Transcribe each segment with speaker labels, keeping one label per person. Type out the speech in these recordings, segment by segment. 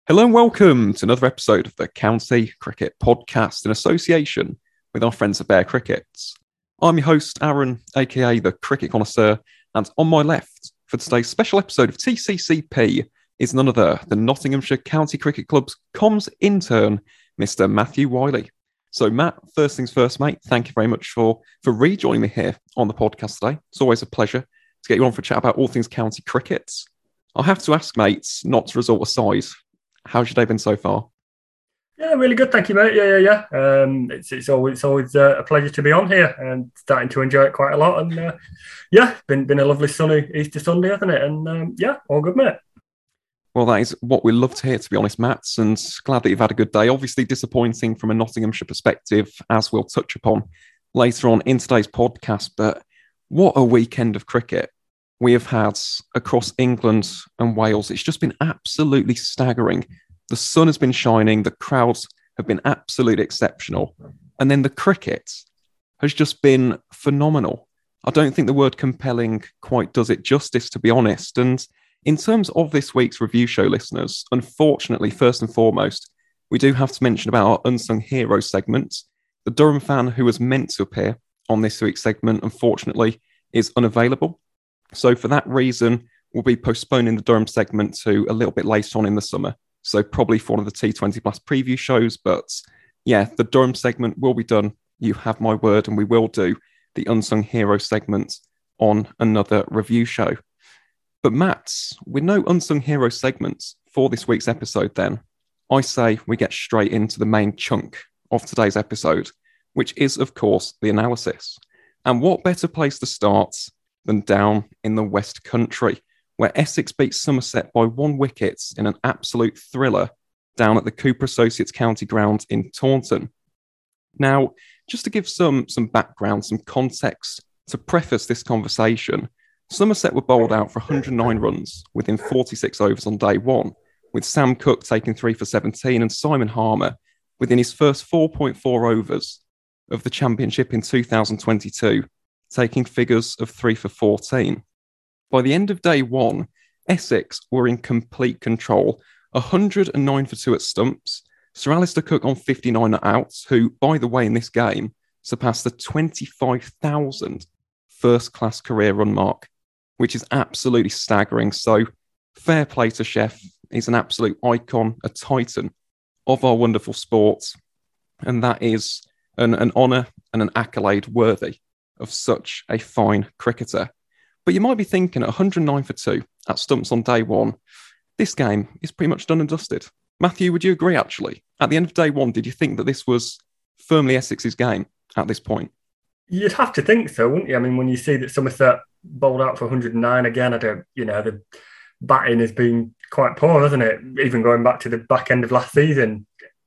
Speaker 1: Hello and welcome to another episode of the County Cricket Podcast in association with our friends at Bear Crickets. I'm your host, Aaron, aka the Cricket Connoisseur, and on my left for today's special episode of TCCP is none other than Nottinghamshire County Cricket Club's comms intern, Mr. Matthew Wiley. So Matt, first things first, mate, thank you very much for rejoining me here on the podcast today. It's always a pleasure to get you on for a chat about all things county cricket. I'll have to ask, mates, not to resort aside, how's your day been so far?
Speaker 2: Yeah, really good, thank you, mate. Yeah. It's always a pleasure to be on here and starting to enjoy it quite a lot. And been a lovely sunny Easter Sunday, hasn't it? And all good, mate.
Speaker 1: Well, that is what we love to hear, to be honest, Matt, and glad that you've had a good day. Obviously disappointing from a Nottinghamshire perspective, as we'll touch upon later on in today's podcast, but what a weekend of cricket we have had across England and Wales. It's just been absolutely staggering. The sun has been shining, the crowds have been absolutely exceptional, and then the cricket has just been phenomenal. I don't think the word compelling quite does it justice, to be honest. And in terms of this week's review show, listeners, unfortunately, first and foremost, we do have to mention about our Unsung Hero segment. The Durham fan who was meant to appear on this week's segment, unfortunately, is unavailable. So for that reason, we'll be postponing the Durham segment to a little bit later on in the summer. So probably for one of the T20 Plus preview shows. But yeah, the Durham segment will be done. You have my word, and we will do the Unsung Hero segment on another review show. But Matt, with no Unsung Hero segments for this week's episode then, I say we get straight into the main chunk of today's episode, which is, of course, the analysis. And what better place to start than down in the West Country, where Essex beat Somerset by 1 wicket in an absolute thriller down at the Cooper Associates County Ground in Taunton. Now, just to give some background, some context to preface this conversation, Somerset were bowled out for 109 runs within 46 overs on day one, with Sam Cook taking 3 for 17 and Simon Harmer within his first 4.4 overs of the championship in 2022, taking figures of 3 for 14. By the end of day one, Essex were in complete control, 109 for 2 at stumps, Sir Alistair Cook on 59 at outs, who, by the way, in this game, surpassed the 25,000 first-class career run mark, which is absolutely staggering. So fair play to Chef. He's an absolute icon, a titan of our wonderful sport, and that is an honour and an accolade worthy of such a fine cricketer. But you might be thinking, at 109 for 2 at stumps on day one, this game is pretty much done and dusted. Matthew, would you agree, actually? At the end of day one, did you think that this was firmly Essex's game at this point?
Speaker 2: You'd have to think so, wouldn't you? I mean, when you see that Somerset bowled out for 109 again, the batting has been quite poor, hasn't it? Even going back to the back end of last season.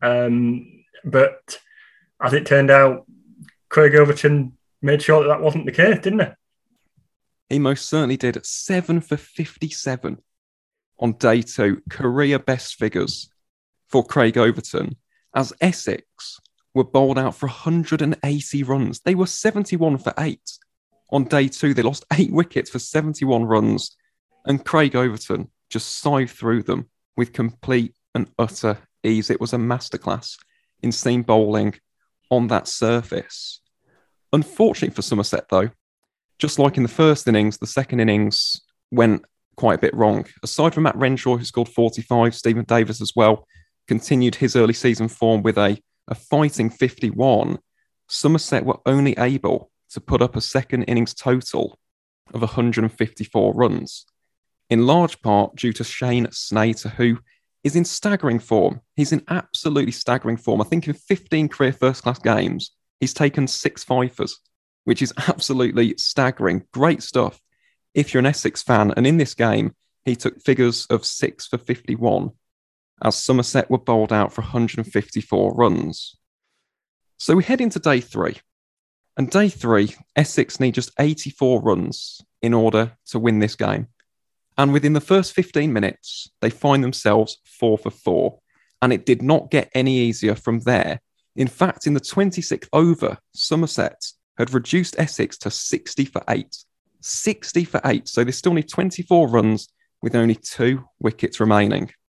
Speaker 2: But as it turned out, Craig Overton made sure that wasn't the case, didn't he?
Speaker 1: He most certainly did. 7 for 57 on day two. Career best figures for Craig Overton, as Essex were bowled out for 180 runs. They were 71 for 8. On day two, they lost 8 wickets for 71 runs, and Craig Overton just scythed through them with complete and utter ease. It was a masterclass in seam bowling on that surface. Unfortunately for Somerset, though, just like in the first innings, the second innings went quite a bit wrong. Aside from Matt Renshaw, who scored 45, Stephen Davis as well continued his early season form with a fighting 51. Somerset were only able to put up a second innings total of 154 runs, in large part due to Shane Snater, who is in staggering form. He's in absolutely staggering form. I think in 15 career first-class games, he's taken 6 fifers, which is absolutely staggering. Great stuff if you're an Essex fan. And in this game, he took figures of 6 for 51, as Somerset were bowled out for 154 runs. So we head into day three. And day three, Essex need just 84 runs in order to win this game. And within the first 15 minutes, they find themselves 4 for 4. And it did not get any easier from there. In fact, in the 26th over, Somerset had reduced Essex to 60 for 8. 60 for 8. So they still need 24 runs with only 2 wickets remaining.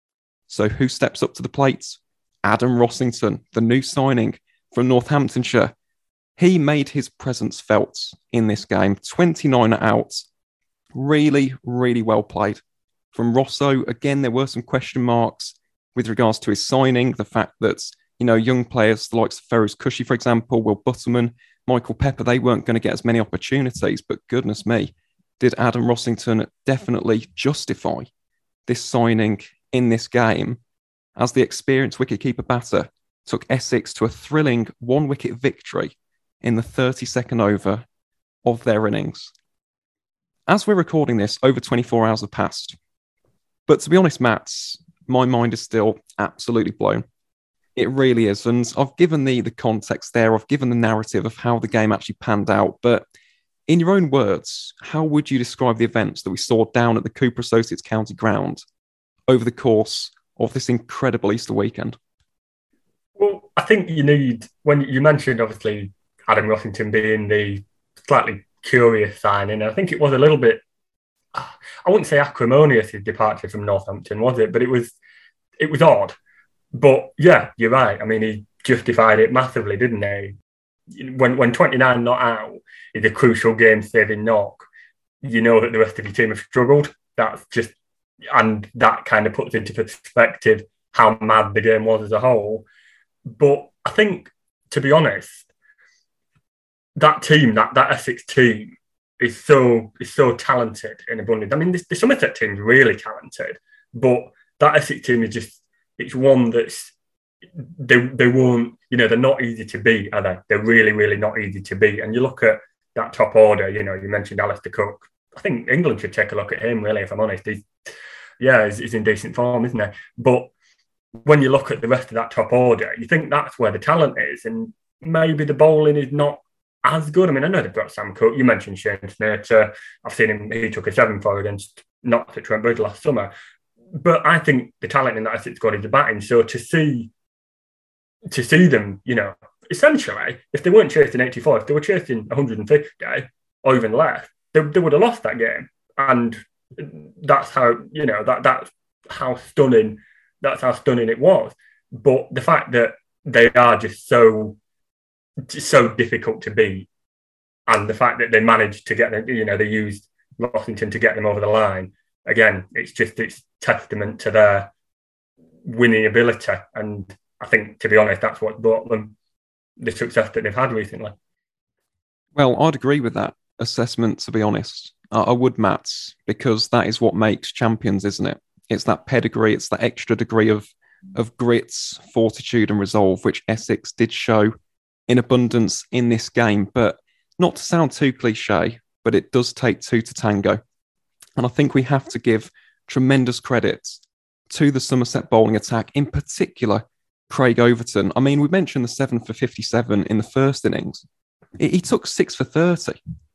Speaker 1: So who steps up to the plate? Adam Rossington, the new signing from Northamptonshire. He made his presence felt in this game. 29 out. Really, really well played. From Rosso, again, there were some question marks with regards to his signing. The fact that, young players, the likes of Ferrous Cushy, for example, Will Butterman, Michael Pepper, they weren't going to get as many opportunities. But goodness me, did Adam Rossington definitely justify this signing in this game, as the experienced wicketkeeper batter took Essex to a thrilling one-wicket victory in the 32nd over of their innings. As we're recording this, over 24 hours have passed. But to be honest, Matt, my mind is still absolutely blown. It really is. And I've given the context there. I've given the narrative of how the game actually panned out. But in your own words, how would you describe the events that we saw down at the Cooper Associates County Ground over the course of this incredible Easter weekend?
Speaker 2: Well, I think you need, when you mentioned, obviously, Adam Rossington being the slightly curious signing, I think it was a little bit, I wouldn't say acrimonious, his departure from Northampton, was it? But it was odd. But yeah, you're right. I mean, he justified it massively, didn't he? When 29 not out is a crucial game-saving knock, you know that the rest of your team have struggled. And that kind of puts into perspective how mad the game was as a whole. But I think, to be honest, that team, that Essex team, is so talented in abundance. I mean, the Somerset team's really talented, but that Essex team is just, it's one that's, they won't, they're not easy to beat, are they? They're really, really not easy to beat. And you look at that top order, you mentioned Alistair Cook. I think England should take a look at him, really, if I'm honest. He's in decent form, isn't he? But when you look at the rest of that top order, you think that's where the talent is. And maybe the bowling is not as good. I mean, I know they've got Sam Cook. You mentioned Shane Snater. I've seen him, he took a 7-4 against Notts at Trent Bridge last summer. But I think the talent in that Essex squad is the batting. So to see them, essentially, if they weren't chasing 84, if they were chasing 150 or even less, they would have lost that game. And that's how, that's how stunning it was. But the fact that they are just so difficult to beat, and the fact that they managed to get them, they used Rossington to get them over the line. Again, it's testament to their winning ability. And I think, to be honest, that's what brought them the success that they've had recently.
Speaker 1: Well, I'd agree with that assessment, to be honest. I would, Matt, because that is what makes champions, isn't it? It's that pedigree, it's that extra degree of grit, fortitude and resolve, which Essex did show in abundance in this game. But not to sound too cliche, but it does take two to tango. And I think we have to give tremendous credit to the Somerset bowling attack, in particular, Craig Overton. I mean, we mentioned the 7 for 57 in the first innings. He took 6 for 30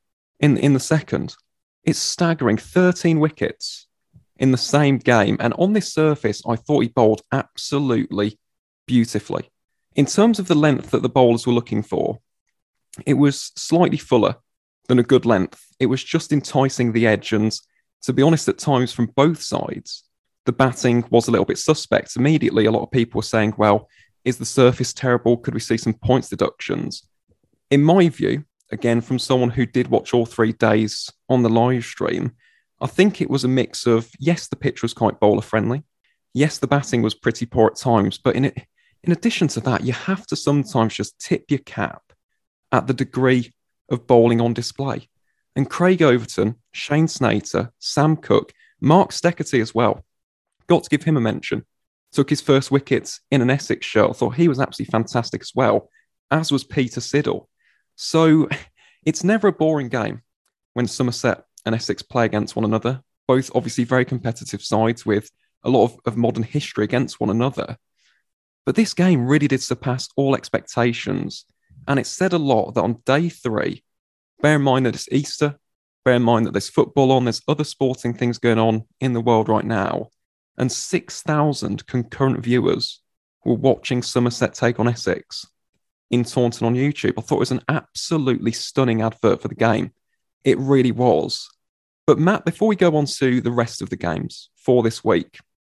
Speaker 1: in the second. It's staggering. 13 wickets in the same game. And on this surface, I thought he bowled absolutely beautifully. In terms of the length that the bowlers were looking for, it was slightly fuller than a good length. It was just enticing the edge. And to be honest, at times from both sides, the batting was a little bit suspect. Immediately, a lot of people were saying, well, is the surface terrible? Could we see some points deductions? In my view, again, from someone who did watch all 3 days on the live stream, I think it was a mix of, yes, the pitch was quite bowler friendly. Yes, the batting was pretty poor at times. But in addition to that, you have to sometimes just tip your cap at the degree of bowling on display. And Craig Overton, Shane Snater, Sam Cook, Mark Steckerty as well. Got to give him a mention. Took his first wickets in an Essex shirt. I thought he was absolutely fantastic as well, as was Peter Siddle. So it's never a boring game when Somerset and Essex play against one another. Both obviously very competitive sides with a lot of modern history against one another. But this game really did surpass all expectations. And it said a lot that on day 3, bear in mind that it's Easter, bear in mind that there's football on, there's other sporting things going on in the world right now, and 6,000 concurrent viewers were watching Somerset take on Essex in Taunton on YouTube. I thought it was an absolutely stunning advert for the game. It really was. But Matt, before we go on to the rest of the games for this week,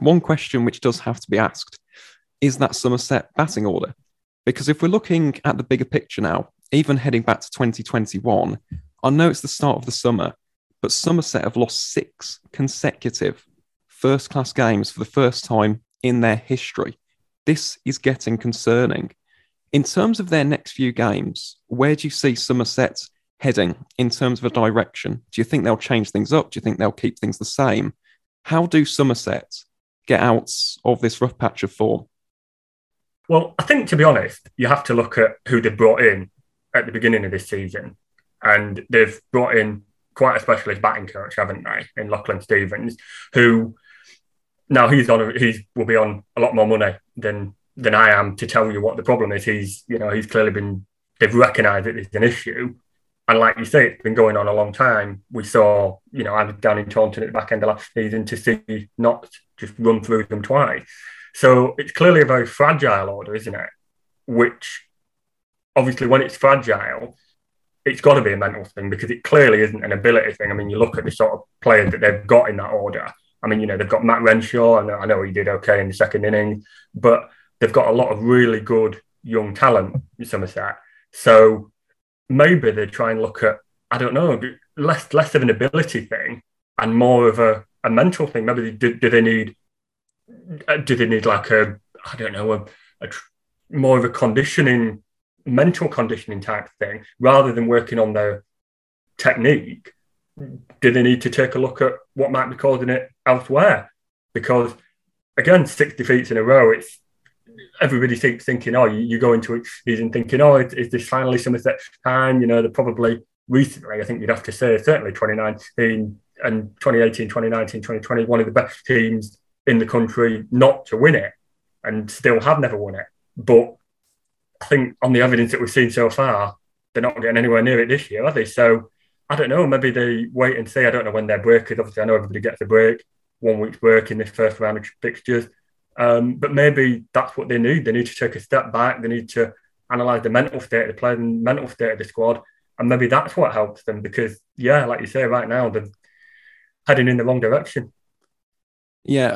Speaker 1: one question which does have to be asked is that Somerset batting order. Because if we're looking at the bigger picture now, even heading back to 2021, I know it's the start of the summer, but Somerset have lost 6 consecutive first-class games for the first time in their history. This is getting concerning. In terms of their next few games, where do you see Somerset heading in terms of a direction? Do you think they'll change things up? Do you think they'll keep things the same? How do Somerset get out of this rough patch of form?
Speaker 2: Well, I think, to be honest, you have to look at who they brought in at the beginning of this season. And they've brought in quite a specialist batting coach, haven't they, in Lachlan Stevens, who now he will be on a lot more money than I am to tell you what the problem is. He's clearly they've recognised that it's an issue. And like you say, it's been going on a long time. We saw, I was down in Taunton at the back end of last season to see not just run through them twice. So it's clearly a very fragile order, isn't it? Which, obviously, when it's fragile, it's got to be a mental thing because it clearly isn't an ability thing. I mean, you look at the sort of players that they've got in that order. I mean, they've got Matt Renshaw. I know he did okay in the second innings, but they've got a lot of really good young talent in Somerset. So maybe they try and look at, I don't know, less of an ability thing and more of a mental thing. Maybe do they need like more of a mental conditioning type thing rather than working on their technique? Do they need to take a look at what might be causing it elsewhere? Because again, 6 defeats in a row, it's everybody keeps thinking, you go into it season thinking, is this finally Somerset's time? They're probably recently, I think you'd have to say, certainly 2019 and 2018, 2019, 2020, one of the best teams in the country not to win it and still have never won it. But I think on the evidence that we've seen so far, they're not getting anywhere near it this year, are they? So I don't know, maybe they wait and see. I don't know when their break is. Obviously, I know everybody gets a break, 1 week's break in this first round of fixtures. But maybe that's what they need. They need to take a step back. They need to analyse the mental state of the players and mental state of the squad. And maybe that's what helps them because, like you say, right now, they're heading in the wrong direction.
Speaker 1: Yeah,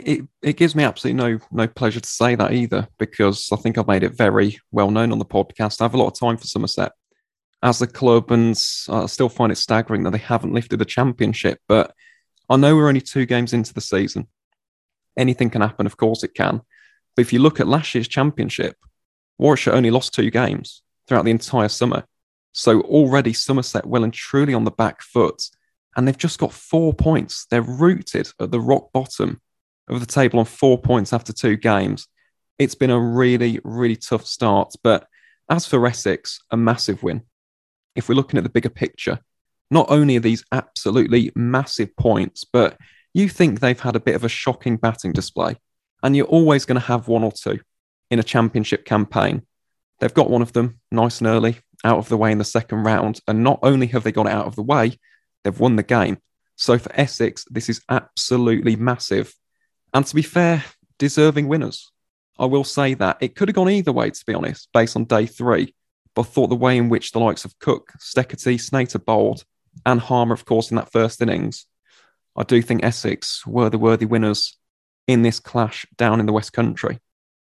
Speaker 1: it gives me absolutely no pleasure to say that either, because I think I've made it very well known on the podcast. I have a lot of time for Somerset as a club, and I still find it staggering that they haven't lifted the championship. But I know we're only 2 games into the season. Anything can happen, of course it can. But if you look at last year's championship, Warwickshire only lost 2 games throughout the entire summer. So already Somerset well and truly on the back foot. And they've just got 4 points. They're rooted at the rock bottom of the table on 4 points after 2 games. It's been a really, really tough start. But as for Essex, a massive win. If we're looking at the bigger picture, not only are these absolutely massive points, but you think they've had a bit of a shocking batting display. And you're always going to have 1 or 2 in a championship campaign. They've got one of them nice and early, out of the way in the second round. And not only have they got it out of the way, they've won the game. So for Essex, this is absolutely massive. And to be fair, deserving winners. I will say that. It could have gone either way, to be honest, based on day 3. But I thought the way in which the likes of Cook, Steckety, Snater bowled, and Harmer, of course, in that first innings, I do think Essex were the worthy winners in this clash down in the West Country.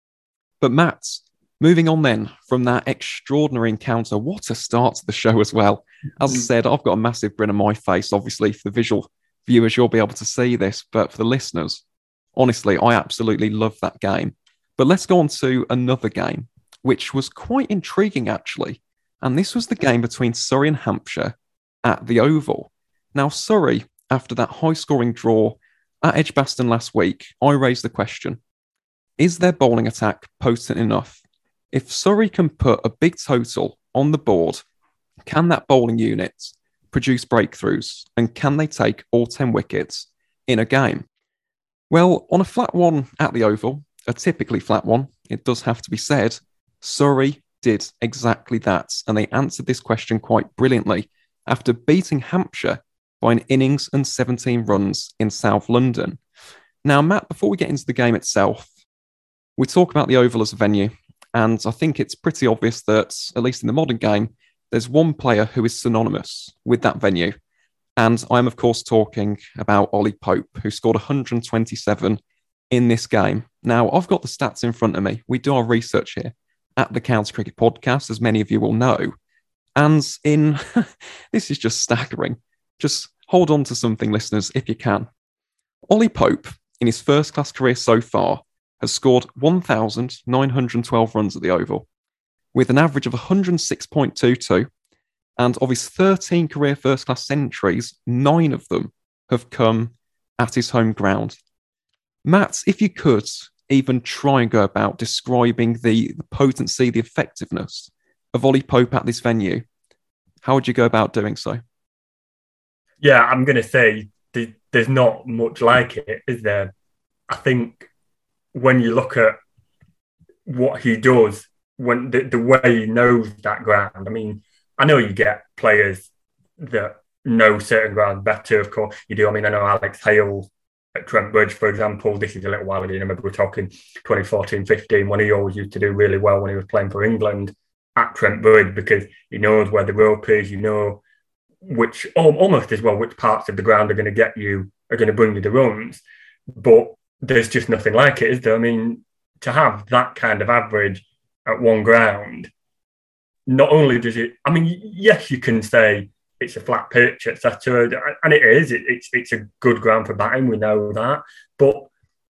Speaker 1: But Matt, moving on then from that extraordinary encounter, what a start to the show as well. As I said, I've got a massive grin on my face. Obviously, for the visual viewers, you'll be able to see this. But for the listeners, honestly, I absolutely love that game. But let's go on to another game, which was quite intriguing, actually. And this was the game between Surrey and Hampshire at the Oval. Now, Surrey, after that high-scoring draw at Edgbaston last week, I raised the question, is their bowling attack potent enough? If Surrey can put a big total on the board, can that bowling unit produce breakthroughs? And can they take all 10 wickets in a game? Well, on a flat one at the Oval, a typically flat one, it does have to be said, Surrey did exactly that. And they answered this question quite brilliantly after beating Hampshire by an innings and 17 runs in South London. Now, Matt, before we get into the game itself, we talk about the Oval as a venue. And I think it's pretty obvious that, at least in the modern game, there's one player who is synonymous with that venue. And I'm, of course, talking about Ollie Pope, who scored 127 in this game. Now, I've got the stats in front of me. We do our research here at the County Cricket Podcast, as many of you will know. And in this is just staggering. Just hold on to something, listeners, if you can. Ollie Pope, in his first-class career so far, has scored 1,912 runs at the Oval, with an average of 106.22. And of his 13 career first-class centuries, 9 of them have come at his home ground. Matt, if you could even try and go about describing the potency, the effectiveness of Ollie Pope at this venue, how would you go about doing so?
Speaker 2: Yeah, I'm going to say there's not much like it, is there? I think when you look at what he does, when the way he knows that ground, I mean, I know you get players that know certain grounds better, of course you do. I mean, I know Alex Hale at Trent Bridge, for example. This is a little while ago. I remember we were talking 2014-15 when he always used to do really well when he was playing for England at Trent Bridge, because he knows where the rope is, you know, which almost as well which parts of the ground are going to bring you the runs. But there's just nothing like it, is there? I mean, to have that kind of average at one ground, not only does it, I mean, yes, you can say it's a flat pitch, etc., and it is. It's a good ground for batting. We know that, but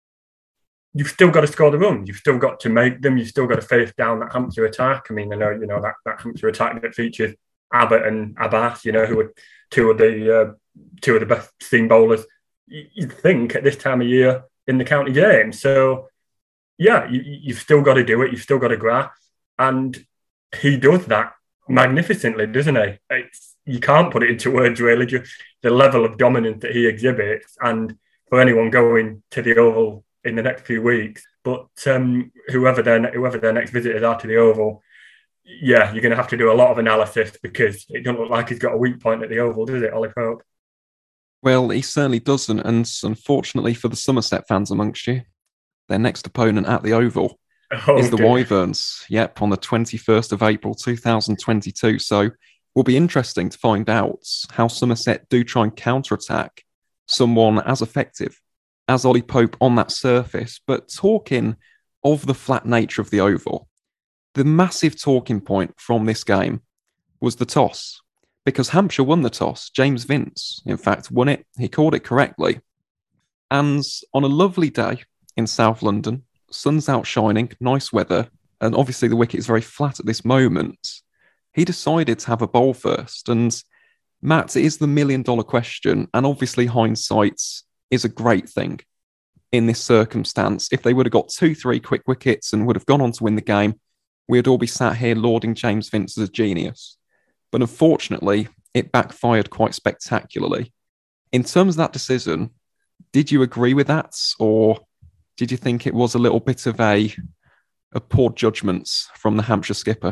Speaker 2: you've still got to score the runs. You've still got to make them. You've still got to face down that Hampshire attack. I mean, I know that Hampshire attack that features Abbott and Abbas, who are two of the best seam bowlers you'd think at this time of year in the county game. So yeah, you've still got to do it. You've still got to grasp, and he does that magnificently, doesn't he? You can't put it into words, really. Just the level of dominance that he exhibits, and for anyone going to the Oval in the next few weeks, but whoever their next visitors are to the Oval, yeah, you're going to have to do a lot of analysis, because it doesn't look like he's got a weak point at the Oval, does it, Ollie Pope?
Speaker 1: Well, he certainly doesn't, and unfortunately for the Somerset fans amongst you, their next opponent at the Oval is the Wyverns. Yep, on the 21st of April 2022. So will be interesting to find out how Somerset do try and counterattack someone as effective as Ollie Pope on that surface. But talking of the flat nature of the Oval, the massive talking point from this game was the toss, because Hampshire won the toss. James Vince, in fact, won it. He called it correctly. And on a lovely day in South London, sun's out shining, nice weather, and obviously the wicket is very flat at this moment, he decided to have a bowl first. And Matt, it is the $1 million question, and obviously hindsight is a great thing in this circumstance. If they would have got 2-3 quick wickets and would have gone on to win the game, we'd all be sat here lauding James Vince as a genius. But unfortunately, it backfired quite spectacularly. In terms of that decision, did you agree with that, or did you think it was a little bit of a poor judgment from the Hampshire skipper?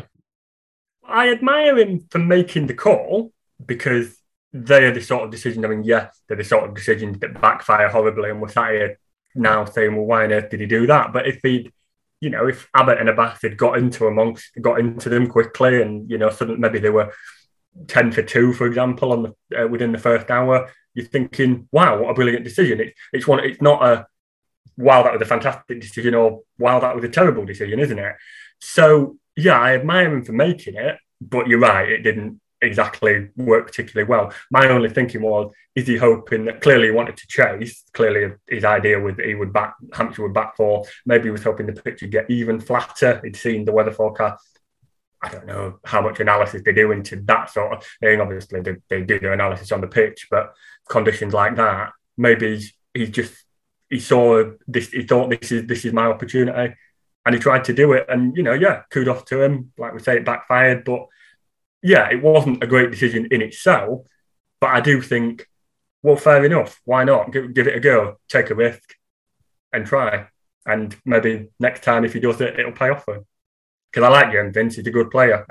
Speaker 2: I admire him for making the call, because they are the sort of decisions, I mean, yes, they're the sort of decisions that backfire horribly, and we're sat here now saying, well, why on earth did he do that? But if Abbott and Abbas had got into them quickly, and suddenly maybe they were 10 for 2, for example, within the first hour, you're thinking, wow, what a brilliant decision. It's not a wow, that was a fantastic decision, or wow, that was a terrible decision, isn't it? So yeah, I admire him for making it, but you're right, it didn't exactly work particularly well. My only thinking was, is he hoping that, clearly he wanted to chase, clearly his idea was that Hampshire would bat 4, maybe he was hoping the pitch would get even flatter. He'd seen the weather forecast. I don't know how much analysis they do into that sort of thing. Obviously they do their analysis on the pitch, but conditions like that, maybe he saw this, he thought this is my opportunity, and he tried to do it, and kudos to him. Like we say, it backfired, but yeah, it wasn't a great decision in itself, but I do think, well, fair enough. Why not? Give it a go, take a risk and try. And maybe next time, if he does it, it'll pay off for him. Because I like James Vince, he's a good player.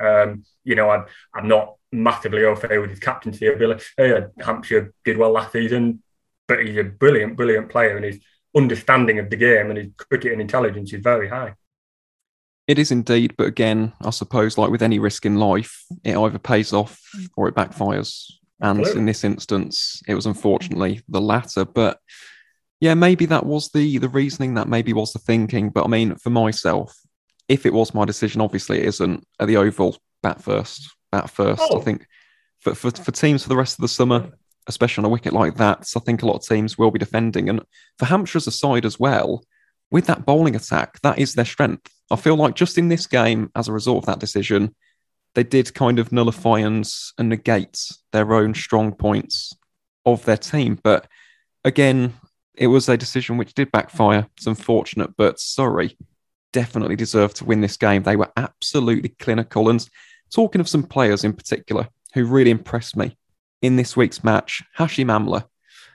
Speaker 2: I'm not massively au fait with his captaincy ability. Hampshire did well last season, but he's a brilliant, brilliant player, and his understanding of the game and his cricketing intelligence is very high.
Speaker 1: It is indeed, but again, I suppose, like with any risk in life, it either pays off or it backfires. And in this instance, it was unfortunately the latter. But Yeah, maybe that was the reasoning, that maybe was the thinking. But I mean, for myself, if it was my decision, obviously it isn't at the Oval, bat first. I
Speaker 2: Oh,
Speaker 1: think for teams for the rest of the summer, especially on a wicket like that, I think a lot of teams will be defending. And for Hampshire as a side as well, with that bowling attack, that is their strength. I feel like just in this game, as a result of that decision, they did kind of nullify and negate their own strong points of their team. But again, it was a decision which did backfire. It's unfortunate, but Surrey definitely deserved to win this game. They were absolutely clinical. And talking of some players in particular who really impressed me in this week's match, Hashim Amla.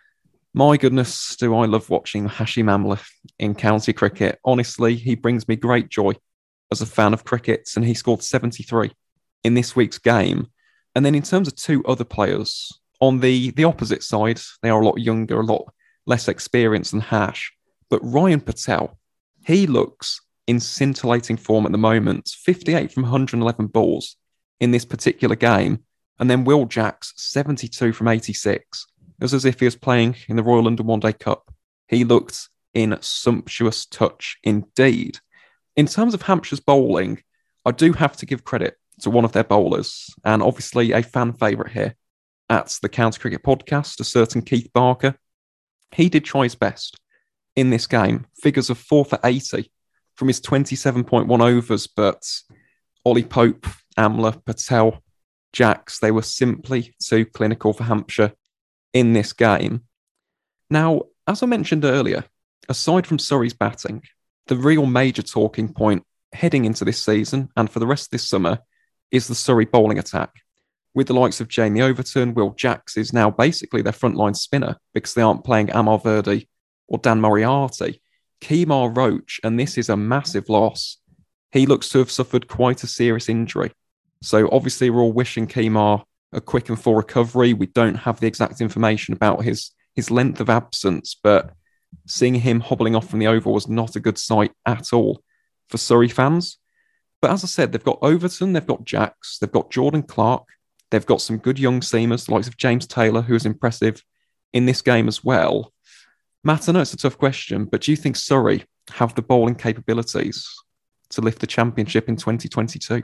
Speaker 1: My goodness, do I love watching Hashim Amla in county cricket. Honestly, he brings me great joy as a fan of cricket, and he scored 73 in this week's game. And then in terms of two other players, on the opposite side, they are a lot younger, a lot less experienced than Hash. But Ryan Patel, he looks in scintillating form at the moment. 58 from 111 balls in this particular game. And then Will Jacks, 72 from 86. It was as if he was playing in the Royal London One Day Cup. He looked in sumptuous touch indeed. In terms of Hampshire's bowling, I do have to give credit to one of their bowlers, and obviously a fan favourite here at the County Cricket Podcast, a certain Keith Barker. He did try his best in this game. Figures of 4 for 80 from his 27.1 overs, but Ollie Pope, Amla, Patel, Jacks, they were simply too clinical for Hampshire in this game. Now, as I mentioned earlier, aside from Surrey's batting, the real major talking point heading into this season and for the rest of this summer is the Surrey bowling attack. With the likes of Jamie Overton, Will Jacks is now basically their frontline spinner because they aren't playing Amar Verdi or Dan Moriarty. Kemar Roach, and this is a massive loss, he looks to have suffered quite a serious injury. So obviously we're all wishing Kemar a quick and full recovery. We don't have the exact information about his length of absence, but seeing him hobbling off from the Oval was not a good sight at all for Surrey fans. But as I said, they've got Overton, they've got Jacks, they've got Jordan Clark, they've got some good young seamers, the likes of James Taylor, who is impressive in this game as well. Matt, I know it's a tough question, but do you think Surrey have the bowling capabilities to lift the championship in 2022?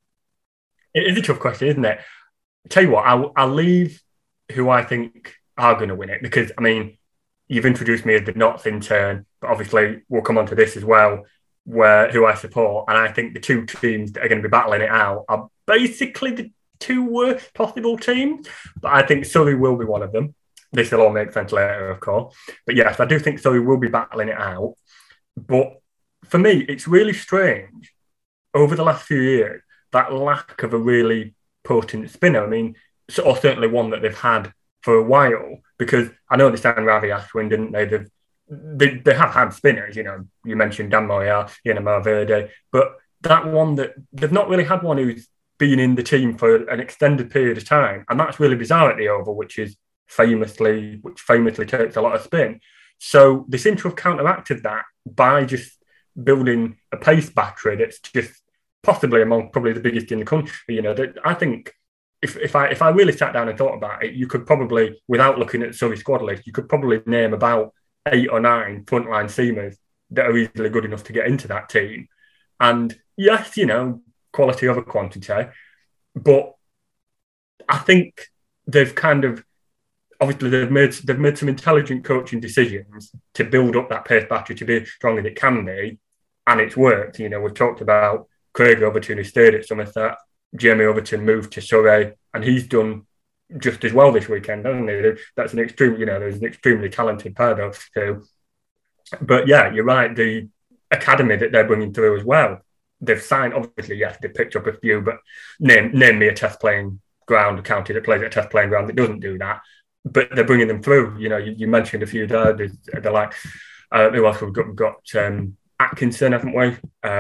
Speaker 2: it is a tough question, isn't it? Tell you what, I'll leave who I think are going to win it because, I mean, you've introduced me as the Notts intern, but obviously we'll come on to this as well, who I support. And I think the two teams that are going to be battling it out are basically the two worst possible teams. But I think Surrey will be one of them. This will all make sense later, of course. But yes, I do think Surrey will be battling it out. But for me, it's really strange over the last few years, that lack of a really potent spinner. I mean, or certainly one that they've had for a while, because I know they signed Ravi Ashwin, didn't they? They have had spinners, you know, you mentioned Dan Moya, Amar Verde, but that one that they've not really had one who's been in the team for an extended period of time. And that's really bizarre at the Oval, which famously takes a lot of spin. So they seem to have counteracted that by just building a pace battery that's just possibly among probably the biggest in the country. You know, that I think if I really sat down and thought about it, you could probably, without looking at the Surrey squad list, you could probably name about 8 or 9 frontline seamers that are easily good enough to get into that team. And yes, you know, quality over quantity, but I think they've kind of obviously they've made some intelligent coaching decisions to build up that pace battery to be as strong as it can be, and it's worked. You know, we've talked about Craig Overton, who stayed at Somerset. Jamie Overton moved to Surrey, and he's done just as well this weekend, hasn't he? That's an extreme, you know, there's an extremely talented pair those two. But yeah, you're right. The academy that they're bringing through as well. They've signed, obviously, yes, they picked up a few, but name me a test playing ground, a county that plays at a test playing ground that doesn't do that. But they're bringing them through. You know, you mentioned a few there. They're like, who else we've got? We've got Atkinson, haven't we?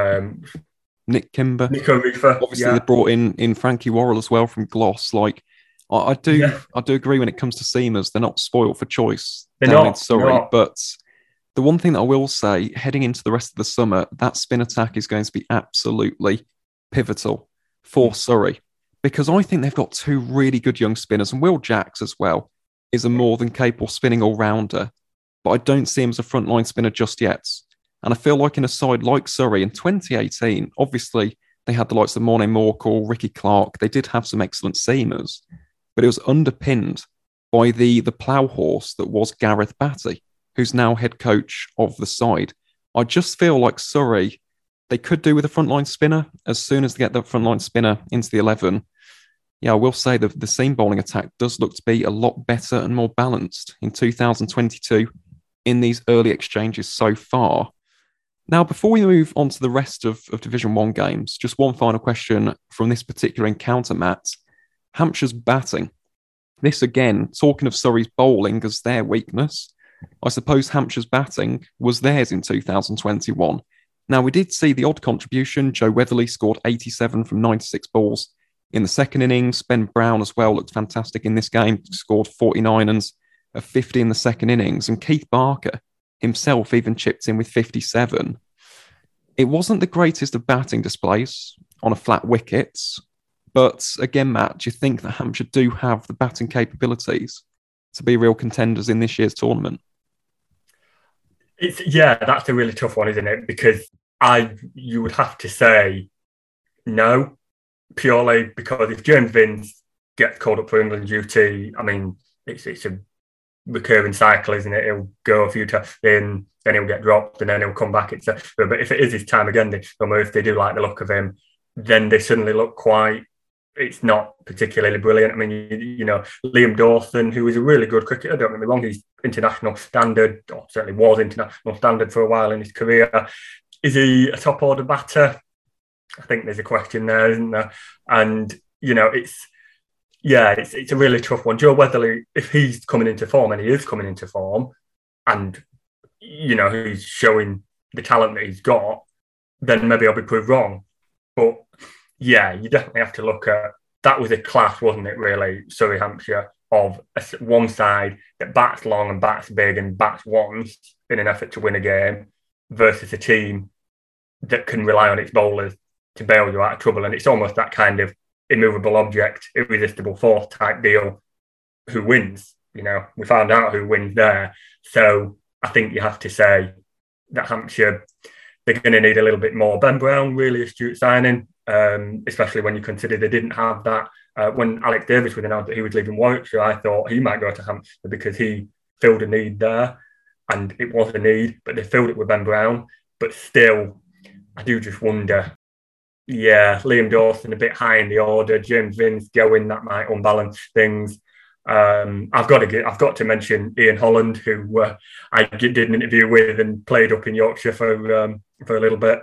Speaker 1: Nick Kimber.
Speaker 2: Nico Reefer.
Speaker 1: Obviously, they brought in Frankie Worrell as well from Gloss. Like, I do agree when it comes to seamers, they're not spoiled for choice in Surrey. But the one thing that I will say, heading into the rest of the summer, that spin attack is going to be absolutely pivotal for Surrey, because I think they've got 2 really good young spinners, and Will Jacks as well is a more than capable spinning all-rounder. but I don't see him as a frontline spinner just yet. And I feel like in a side like Surrey in 2018, obviously they had the likes of Morné Morkel, Ricky Clark. They did have some excellent seamers, but it was underpinned by the plough horse that was Gareth Batty, who's now head coach of the side. I just feel like Surrey, they could do with a frontline spinner. As soon as they get the frontline spinner into the 11, I will say that the seam bowling attack does look to be a lot better and more balanced in 2022 in these early exchanges so far. Now, before we move on to the rest of Division 1 games, just one final question from this particular encounter, Matt. Hampshire's batting. This again, talking of Surrey's bowling as their weakness, I suppose Hampshire's batting was theirs in 2021. Now, we did see the odd contribution. Joe Weatherly scored 87 from 96 balls in the second innings. Ben Brown as well looked fantastic in this game, scored 49 and a 50 in the second innings. And Keith Barker himself even chipped in with 57. It wasn't the greatest of batting displays on a flat wicket, but again, Matt, do you think that Hampshire do have the batting capabilities to be real contenders in this year's tournament?
Speaker 2: That's a really tough one, isn't it? Because you would have to say no, purely because if James Vince gets called up for England duty, I mean, it's a recurring cycle, isn't it? He'll go a few times, then he'll get dropped, and then he'll come back. But if it is his time again, if they do like the look of him, then they suddenly look quite. It's not particularly brilliant. I mean, Liam Dawson, who is a really good cricketer, don't get me wrong, he's international standard, or certainly was international standard for a while in his career. Is he a top order batter? I think there's a question there, isn't there? And it's a really tough one. Joe Weatherly, if he's coming into form, and he is coming into form, and he's showing the talent that he's got, then maybe I'll be proved wrong. But yeah, you definitely have to look at that. Was a class, wasn't it? Really, Surrey Hampshire, of one side that bats long and bats big and bats once in an effort to win a game, versus a team that can rely on its bowlers to bail you out of trouble. And it's almost that kind of immovable object, irresistible force type deal. Who wins? We found out who wins there. So I think you have to say that Hampshire, they're going to need a little bit more. Ben Brown, really astute signing, especially when you consider they didn't have that. When Alex Davis was announced that he was leaving Warwickshire, I thought he might go to Hampshire because he filled a need there, and it was a need, but they filled it with Ben Brown. But still, I do just wonder. Yeah, Liam Dawson a bit high in the order. James Vince going, that might unbalance things. I've got to mention Ian Holland, who I did an interview with and played up in Yorkshire for a little bit.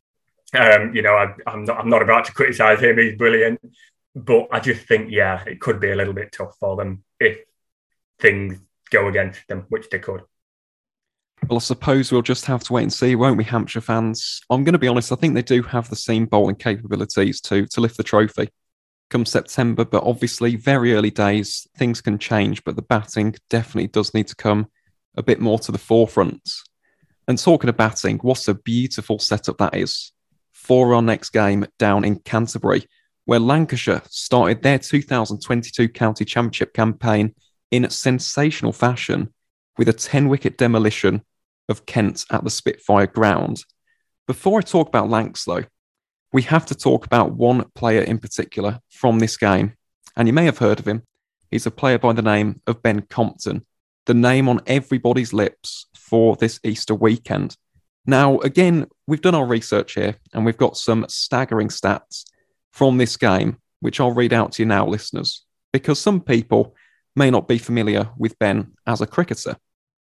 Speaker 2: I'm not about to criticise him; he's brilliant. But I just think, it could be a little bit tough for them if things go against them, which they could.
Speaker 1: Well, I suppose we'll just have to wait and see, won't we, Hampshire fans? I'm going to be honest, I think they do have the seam bowling capabilities to lift the trophy come September, but obviously very early days, things can change, but the batting definitely does need to come a bit more to the forefront. And talking of batting, what a beautiful setup that is for our next game down in Canterbury, where Lancashire started their 2022 County Championship campaign in sensational fashion with a 10-wicket demolition of Kent at the Spitfire ground. Before I talk about Lancs, though, we have to talk about one player in particular from this game, and you may have heard of him. He's a player by the name of Ben Compton, the name on everybody's lips for this Easter weekend. Now, again, we've done our research here, and we've got some staggering stats from this game, which I'll read out to you now, listeners, because some people may not be familiar with Ben as a cricketer.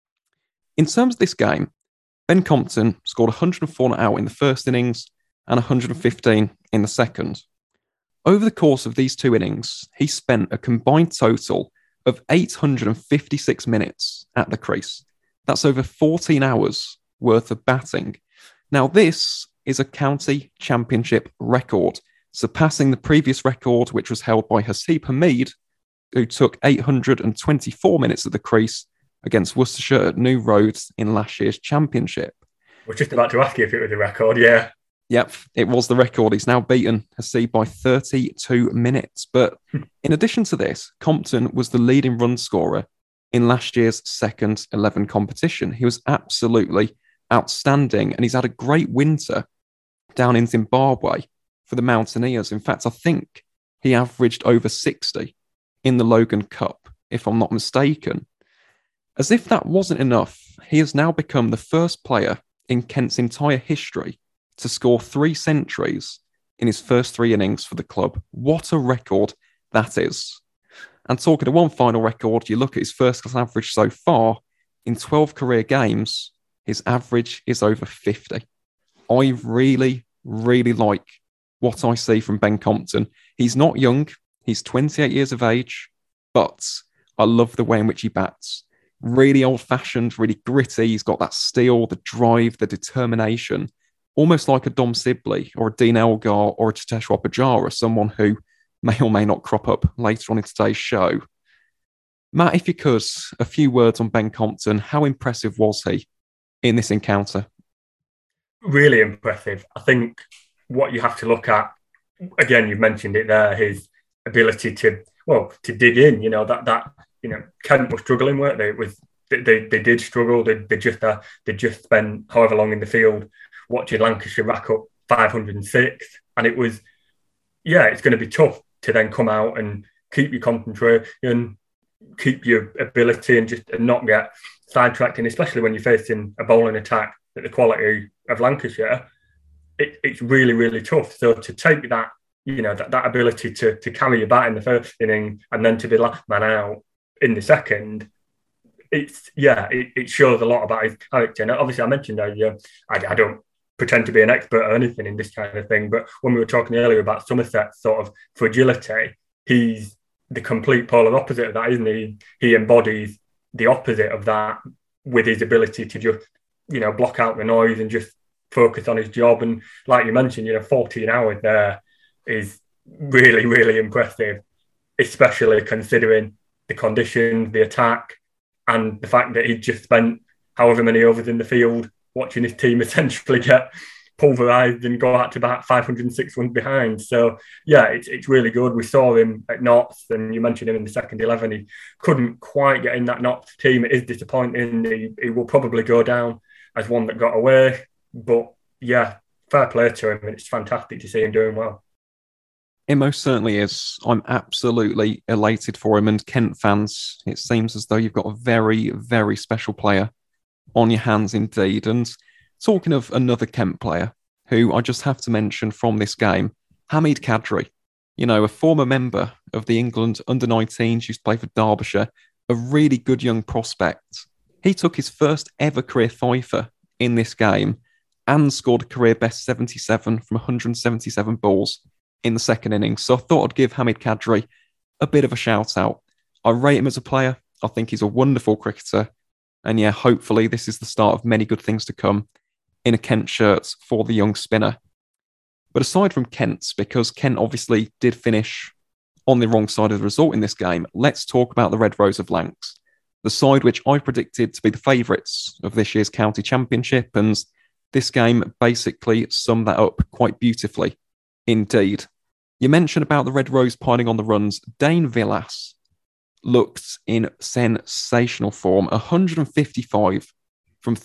Speaker 1: In terms of this game, Ben Compton scored 104 not out in the first innings and 115 in the second. Over the course of these two innings, he spent a combined total of 856 minutes at the crease. That's over 14 hours worth of batting. Now, this is a county championship record, surpassing the previous record, which was held by Haseeb Hameed, who took 824 minutes at the crease against Worcestershire at New Road in last year's championship.
Speaker 2: We're just about to ask you if it was a record, yeah.
Speaker 1: Yep, it was the record. He's now beaten Haseeb by 32 minutes. But in addition to this, Compton was the leading run scorer in last year's second 11 competition. He was absolutely outstanding, and he's had a great winter down in Zimbabwe for the Mountaineers. In fact, I think he averaged over 60 in the Logan Cup, if I'm not mistaken. As if that wasn't enough, he has now become the first player in Kent's entire history to score 3 centuries in his first 3 innings for the club. What a record that is. And talking of one final record, you look at his first class average so far, in 12 career games, his average is over 50. I really, really like what I see from Ben Compton. He's not young, he's 28 years of age, but I love the way in which he bats. Really old-fashioned, really gritty. He's got that steel, the drive, the determination, almost like a Dom Sibley or a Dean Elgar or a Cheteshwar Pujara, someone who may or may not crop up later on in today's show. Matt, if you could, a few words on Ben Compton. How impressive was he in this encounter?
Speaker 2: Really impressive. I think what you have to look at, again, you've mentioned it there, his ability to dig in. Kent was struggling, weren't they? They did struggle. They just spent however long in the field watching Lancashire rack up 506, and it was, it's going to be tough to then come out and keep your concentration and keep your ability and not get sidetracked, and especially when you're facing a bowling attack at the quality of Lancashire, it's really, really tough. So to take that, that ability to carry your bat in the first inning and then to be last man out in the second, it shows a lot about his character. And obviously, I mentioned I don't pretend to be an expert or anything in this kind of thing, but when we were talking earlier about Somerset's sort of fragility, he's the complete polar opposite of that, isn't he? He embodies the opposite of that with his ability to just, block out the noise and just focus on his job. And like you mentioned, 14 hours there is really, really impressive, especially considering the conditions, the attack, and the fact that he just spent however many overs in the field watching his team essentially get pulverised and go out to bat 506 runs behind. So, it's really good. We saw him at Notts, and you mentioned him in the second 11. He couldn't quite get in that Notts team. It is disappointing. He will probably go down as one that got away. But, fair play to him, and it's fantastic to see him doing well.
Speaker 1: It most certainly is. I'm absolutely elated for him. And Kent fans, it seems as though you've got a very, very special player on your hands indeed. And talking of another Kent player who I just have to mention from this game, Hamid Kadri, a former member of the England under-19s, used to play for Derbyshire, a really good young prospect. He took his first ever career fifer in this game and scored a career best 77 from 177 balls in the second innings. So I thought I'd give Hamid Kadri a bit of a shout out. I rate him as a player. I think he's a wonderful cricketer. And hopefully this is the start of many good things to come in a Kent shirt for the young spinner. But aside from Kent, because Kent obviously did finish on the wrong side of the result in this game, let's talk about the Red Rose of Lancs, the side which I predicted to be the favourites of this year's county championship. And this game basically summed that up quite beautifully indeed. You mentioned about the Red Rose piling on the runs. Dane Villas looked in sensational form, 155 from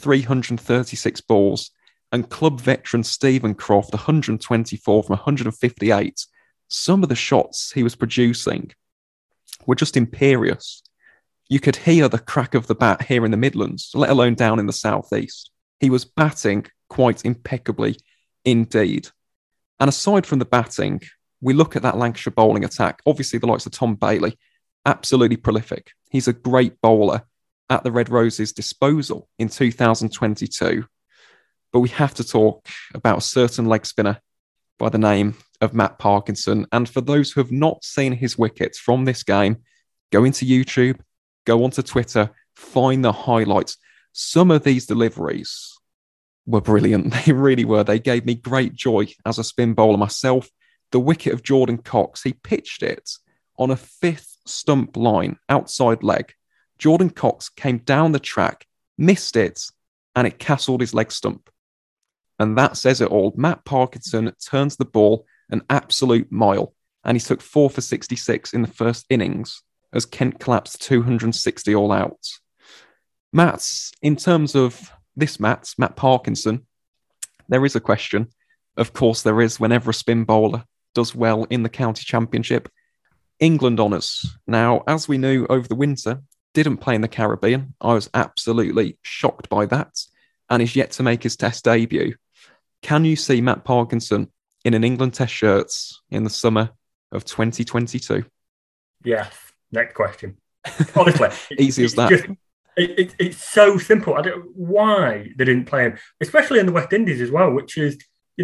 Speaker 1: 336 balls, and club veteran Stephen Croft, 124 from 158. Some of the shots he was producing were just imperious. You could hear the crack of the bat here in the Midlands, let alone down in the southeast. He was batting quite impeccably indeed. And aside from the batting, we look at that Lancashire bowling attack. Obviously, the likes of Tom Bailey, absolutely prolific. He's a great bowler at the Red Roses' disposal in 2022. But we have to talk about a certain leg spinner by the name of Matt Parkinson. And for those who have not seen his wickets from this game, go into YouTube, go onto Twitter, find the highlights. Some of these deliveries were brilliant. They really were. They gave me great joy as a spin bowler myself. The wicket of Jordan Cox, he pitched it on a 5th stump line, outside leg. Jordan Cox came down the track, missed it, and it castled his leg stump. And that says it all. Matt Parkinson turns the ball an absolute mile, and he took 4 for 66 in the first innings. as Kent collapsed 260 all out. Matt, in terms of this Matt Parkinson, there is a question. Of course, there is whenever a spin bowler does well in the county championship. England honours. Now, as we knew over the winter, didn't play in the Caribbean. I was absolutely shocked by that, and is yet to make his Test debut. Can you see Matt Parkinson in an England Test shirts in the summer of 2022?
Speaker 2: Yes. Next question. Honestly,
Speaker 1: easy as that.
Speaker 2: It's so simple. I don't why they didn't play him, especially in the West Indies as well, which is,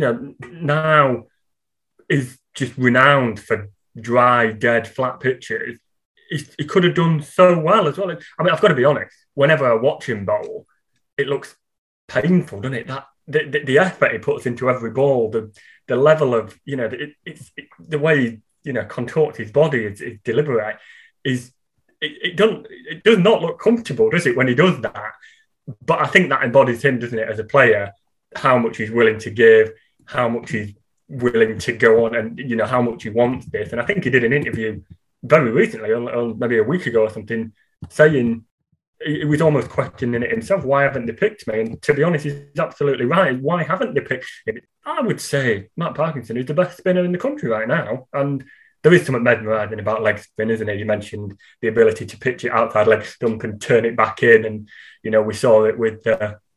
Speaker 2: now is just renowned for dry, dead, flat pitches. He could have done so well as well. I mean, I've got to be honest. Whenever I watch him bowl, it looks painful, doesn't it? That the effort he puts into every ball, the level of the way he contorts his body, is deliberate. It does not look comfortable, does it, when he does that? But I think that embodies him, doesn't it, as a player? How much he's willing to give, how much he's willing to go on, and how much he wants this. And I think he did an interview very recently, or maybe a week ago or something, saying he was almost questioning it himself. Why haven't they picked me? And to be honest, he's absolutely right. Why haven't they picked him? I would say Matt Parkinson is the best spinner in the country right now, and there is something mesmerising about leg spin, isn't it? You mentioned the ability to pitch it outside leg stump and turn it back in, and we saw it with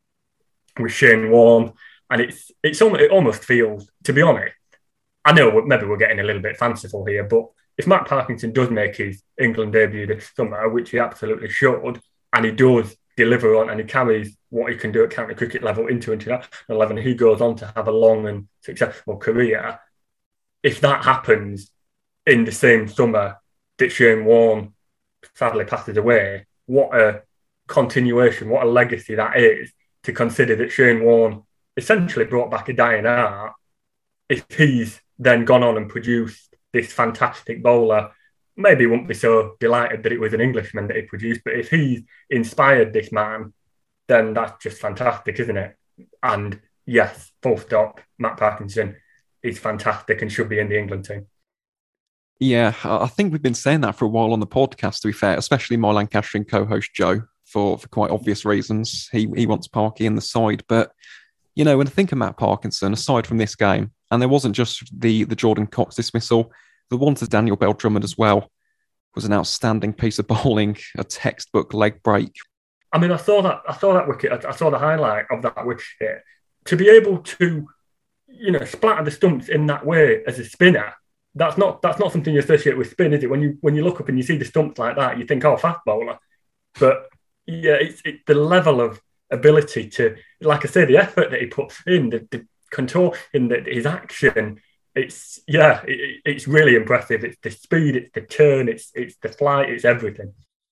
Speaker 2: Shane Warne, and it almost feels, to be honest, I know maybe we're getting a little bit fanciful here, but if Matt Parkinson does make his England debut this summer, which he absolutely should, and he does deliver on, and he carries what he can do at county cricket level into international 11, he goes on to have a long and successful career. If that happens in the same summer that Shane Warne sadly passes away, what a continuation, what a legacy that is, to consider that Shane Warne essentially brought back a dying art. If he's then gone on and produced this fantastic bowler, maybe he won't be so delighted that it was an Englishman that he produced, but if he's inspired this man, then that's just fantastic, isn't it? And yes, full stop, Matt Parkinson is fantastic and should be in the England team.
Speaker 1: Yeah, I think we've been saying that for a while on the podcast, to be fair, especially my Lancashire co-host Joe, for quite obvious reasons. He wants Parky in the side. But, when I think of Matt Parkinson, aside from this game, and there wasn't just the Jordan Cox dismissal, the one to Daniel Bell Drummond as well was an outstanding piece of bowling, a textbook leg break.
Speaker 2: I mean, I saw that wicket, I saw the highlight of that wicket. To be able to, splatter the stumps in that way as a spinner, that's not something you associate with spin, is it? When you look up and you see the stumps like that, you think, oh, fast bowler. But yeah, it's the level of ability to, like I say, the effort that he puts in, the contour in his action. It's really impressive. It's the speed, it's the turn, it's the flight, it's everything.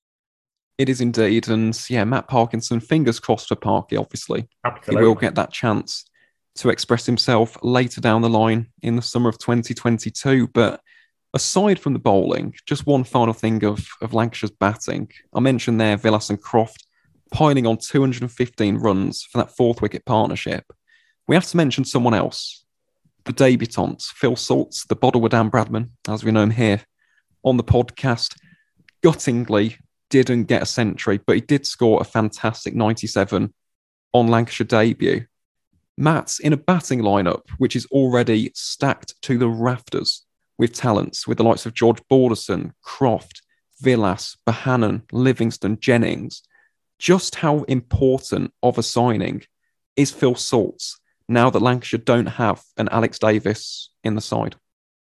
Speaker 1: It is indeed, and Matt Parkinson, fingers crossed for Parky. Obviously,
Speaker 2: absolutely,
Speaker 1: he will get that chance to express himself later down the line in the summer of 2022. But aside from the bowling, just one final thing of Lancashire's batting. I mentioned there Vilas and Croft piling on 215 runs for that fourth wicket partnership. We have to mention someone else, the debutant, Phil Salts, the Bottlewood Dan Bradman, as we know him here on the podcast. Guttingly didn't get a century, but he did score a fantastic 97 on Lancashire debut. Matt's in a batting lineup which is already stacked to the rafters with talents, with the likes of George Balderson, Croft, Vilas, Bohannon, Livingston, Jennings. Just how important of a signing is Phil Salts now that Lancashire don't have an Alex Davis in the side?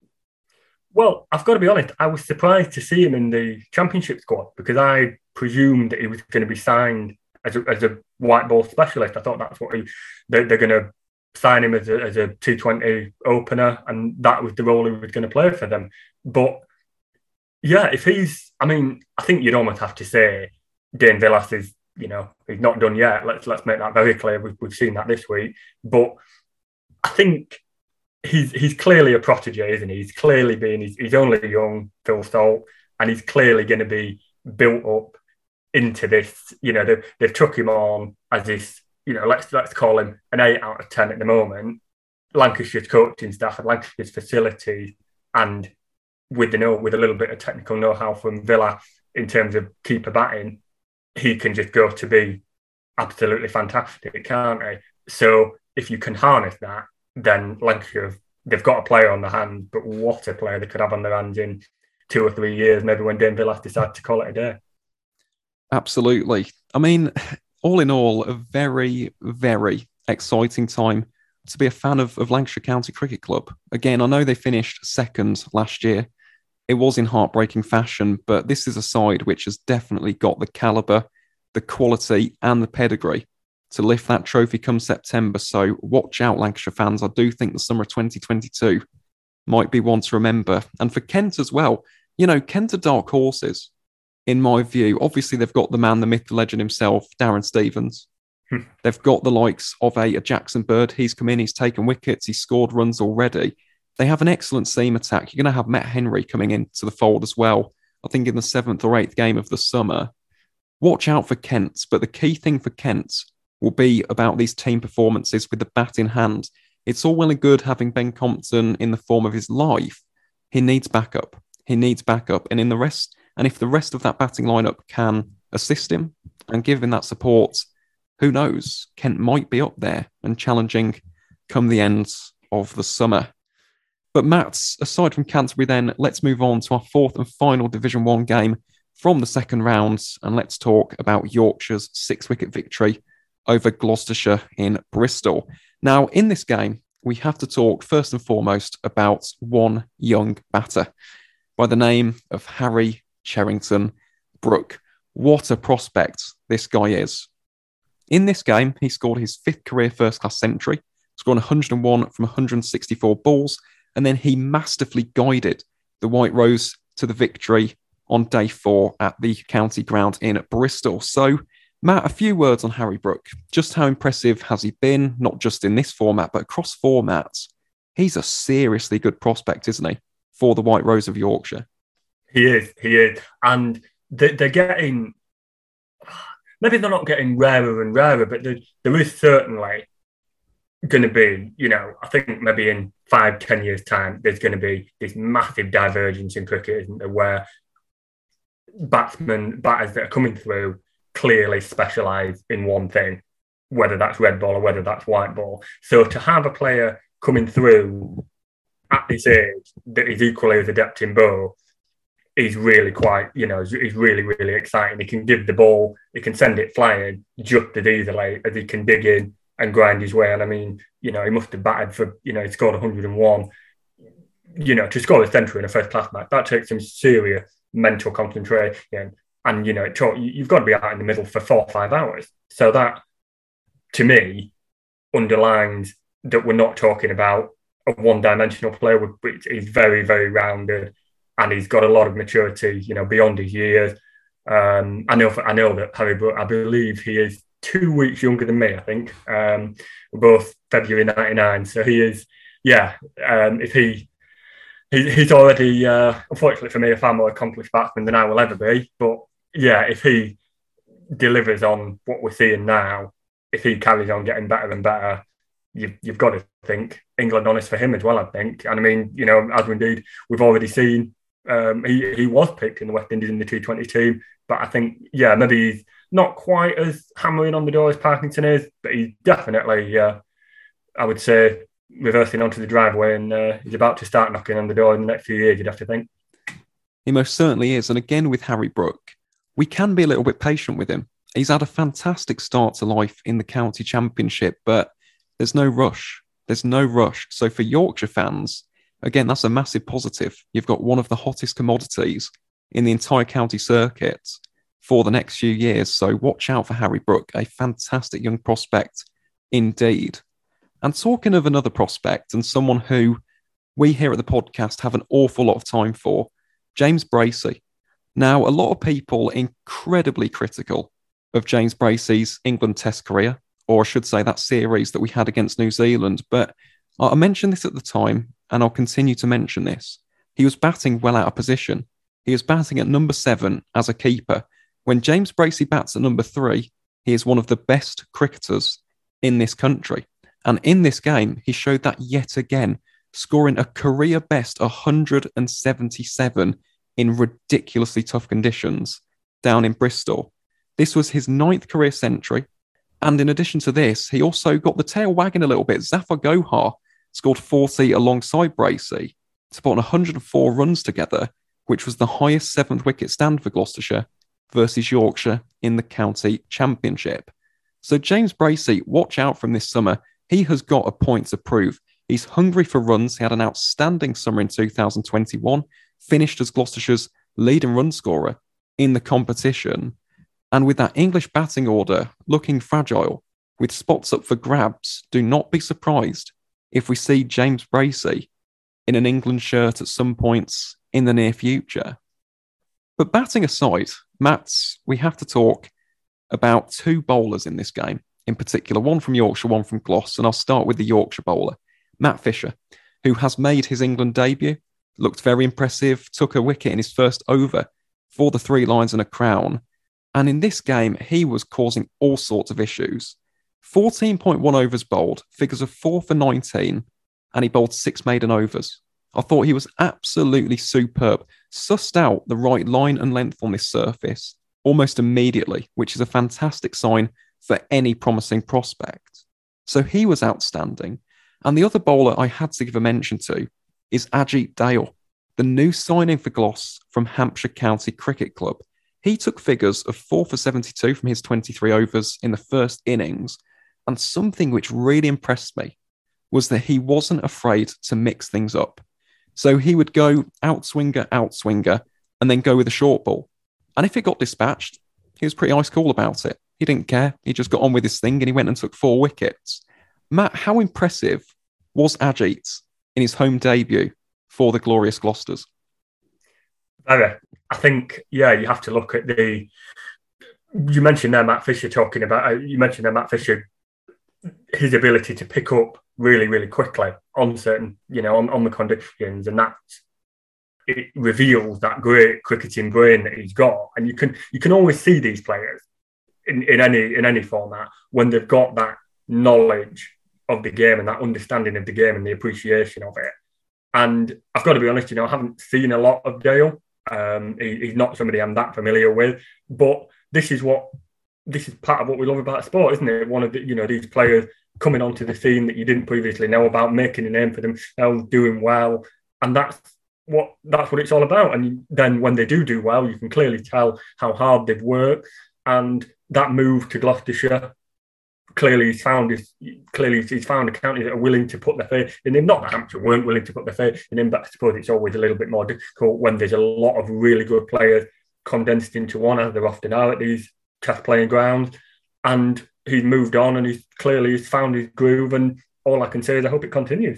Speaker 2: Well, I've got to be honest, I was surprised to see him in the championship squad because I presumed that he was going to be signed as a white ball specialist. I thought that's what they're going to sign him as a T20 opener, and that was the role he was going to play for them. But yeah, I think you'd almost have to say Dane Vilas is, he's not done yet. Let's make that very clear. We've seen that this week, but I think he's clearly a protege, isn't he? He's clearly he's only young, Phil Salt, and he's clearly going to be built up into this. They've took him on as this, let's call him an 8 out of 10 at the moment. Lancashire's coaching staff and Lancashire's facilities, and with a little bit of technical know-how from Villa in terms of keeper batting, he can just go to be absolutely fantastic, can't he? So if you can harness that, then Lancashire, they've got a player on their hands, but what a player they could have on their hands in 2 or 3 years, maybe when Dame Villas decide to call it a day.
Speaker 1: Absolutely. I mean, all in all, a very, very exciting time to be a fan of Lancashire County Cricket Club. Again, I know they finished second last year. It was in heartbreaking fashion, but this is a side which has definitely got the calibre, the quality and the pedigree to lift that trophy come September. So watch out, Lancashire fans. I do think the summer of 2022 might be one to remember. And for Kent as well, you know, Kent are dark horses, in my view. Obviously, they've got the man, the myth, the legend himself, Darren Stevens. They've got the likes of a Jackson Bird. He's come in, he's taken wickets, he's scored runs already. They have an excellent seam attack. You're going to have Matt Henry coming into the fold as well, I think in the 7th or 8th game of the summer. Watch out for Kent, but the key thing for Kent will be about these team performances with the bat in hand. It's all well and good having Ben Compton in the form of his life. He needs backup. And if the rest of that batting lineup can assist him and give him that support, who knows? Kent might be up there and challenging come the end of the summer. But Matt, aside from Canterbury then, let's move on to our 4th and final Division 1 game from the second round, and let's talk about Yorkshire's 6-wicket victory over Gloucestershire in Bristol. Now, in this game, we have to talk first and foremost about one young batter by the name of Harry Cherrington Brook. What a prospect this guy is. In this game, he scored his 5th career first-class century, scored 101 from 164 balls, and then he masterfully guided the White Rose to the victory on day 4 at the county ground in Bristol. So, Matt, a few words on Harry Brook. Just how impressive has he been, not just in this format, but across formats? He's a seriously good prospect, isn't he, for the White Rose of Yorkshire?
Speaker 2: He is. And they're getting... Maybe they're not getting rarer and rarer, but there is certainly going to be, you know, I think maybe in 5-10 years' time, there's going to be this massive divergence in cricket, isn't there, where batters that are coming through clearly specialise in one thing, whether that's red ball or whether that's white ball. So to have a player coming through at this age that is equally as adept in both is really quite, you know, is really, really exciting. He can give the ball, he can send it flying just as easily as he can dig in and grind his way. And I mean, you know, he must have batted for, you know, he scored 101. You know, to score a century in a first-class match, that takes some serious mental concentration. And, you know, you've got to be out in the middle for 4 or 5 hours. So that, to me, underlines that we're not talking about a one-dimensional player. He's very, very rounded, and he's got a lot of maturity, you know, beyond his years. I know that Harry Brook, I believe he is 2 weeks younger than me, I think. We're both February 99. So he is, he's already, unfortunately for me, a far more accomplished batsman than I will ever be. But yeah, if he delivers on what we're seeing now, if he carries on getting better and better, you've got to think England honours for him as well, I think. And I mean, you know, as we've already seen, he was picked in the West Indies in the T20 team. But I think, yeah, maybe he's not quite as hammering on the door as Parkinson is, but he's definitely, I would say, reversing onto the driveway, and he's about to start knocking on the door in the next few years, you'd have to think.
Speaker 1: He most certainly is. And again, with Harry Brook, we can be a little bit patient with him. He's had a fantastic start to life in the county championship, but there's no rush. There's no rush. So for Yorkshire fans, again, that's a massive positive. You've got one of the hottest commodities in the entire county circuit for the next few years. So watch out for Harry Brook, a fantastic young prospect indeed. And talking of another prospect and someone who we here at the podcast have an awful lot of time for, James Bracey. Now, a lot of people incredibly critical of James Bracey's England Test career, or I should say that series that we had against New Zealand. But I mentioned this at the time, and I'll continue to mention this. He was batting well out of position. He was batting at number 7 as a keeper. When James Bracey bats at number 3, he is one of the best cricketers in this country. And in this game, he showed that yet again, scoring a career best 177 in ridiculously tough conditions down in Bristol. This was his 9th career century. And in addition to this, he also got the tail wagging a little bit. Zafar Gohar scored 40 alongside Bracey to put on 104 runs together, which was the highest 7th wicket stand for Gloucestershire versus Yorkshire in the county championship. So James Bracey, watch out from this summer. He has got a point to prove. He's hungry for runs. He had an outstanding summer in 2021, finished as Gloucestershire's leading run scorer in the competition. And with that English batting order looking fragile, with spots up for grabs, do not be surprised if we see James Bracey in an England shirt at some points in the near future. But batting aside, Matt, we have to talk about 2 bowlers in this game, in particular, one from Yorkshire, one from Glos, and I'll start with the Yorkshire bowler, Matt Fisher, who has made his England debut, looked very impressive, took a wicket in his first over for the 3 Lions and a Crown. And in this game, he was causing all sorts of issues. 14.1 overs bowled, figures of 4 for 19, and he bowled 6 maiden overs. I thought he was absolutely superb, sussed out the right line and length on this surface almost immediately, which is a fantastic sign for any promising prospect. So he was outstanding. And the other bowler I had to give a mention to is Ajit Dale, the new signing for Glos from Hampshire County Cricket Club. He took figures of 4 for 72 from his 23 overs in the first innings, and something which really impressed me was that he wasn't afraid to mix things up. So he would go outswinger, and then go with a short ball. And if it got dispatched, he was pretty ice cool about it. He didn't care. He just got on with his thing and he went and took 4 wickets. Matt, how impressive was Ajit in his home debut for the glorious Gloucesters?
Speaker 2: Very. I think, yeah, you have to look at you mentioned there Matt Fisher his ability to pick up really, really quickly on certain, on the conditions, and that it reveals that great cricketing brain that he's got. And you can always see these players in any format when they've got that knowledge of the game and that understanding of the game and the appreciation of it. And I've got to be honest, I haven't seen a lot of Dale. He's not somebody I'm that familiar with, but this is part of what we love about sport, isn't it? One of the, these players coming onto the scene that you didn't previously know about, making a name for themselves, doing well, and that's what it's all about. And then when they do well, you can clearly tell how hard they've worked. And that move to Gloucestershire, clearly he's found a county that are willing to put their faith in him. Not that Hampshire weren't willing to put their faith in him, but I suppose it's always a little bit more difficult when there's a lot of really good players condensed into one, as there often are at these test playing grounds. And he's moved on, and he's found his groove. And all I can say is I hope it continues.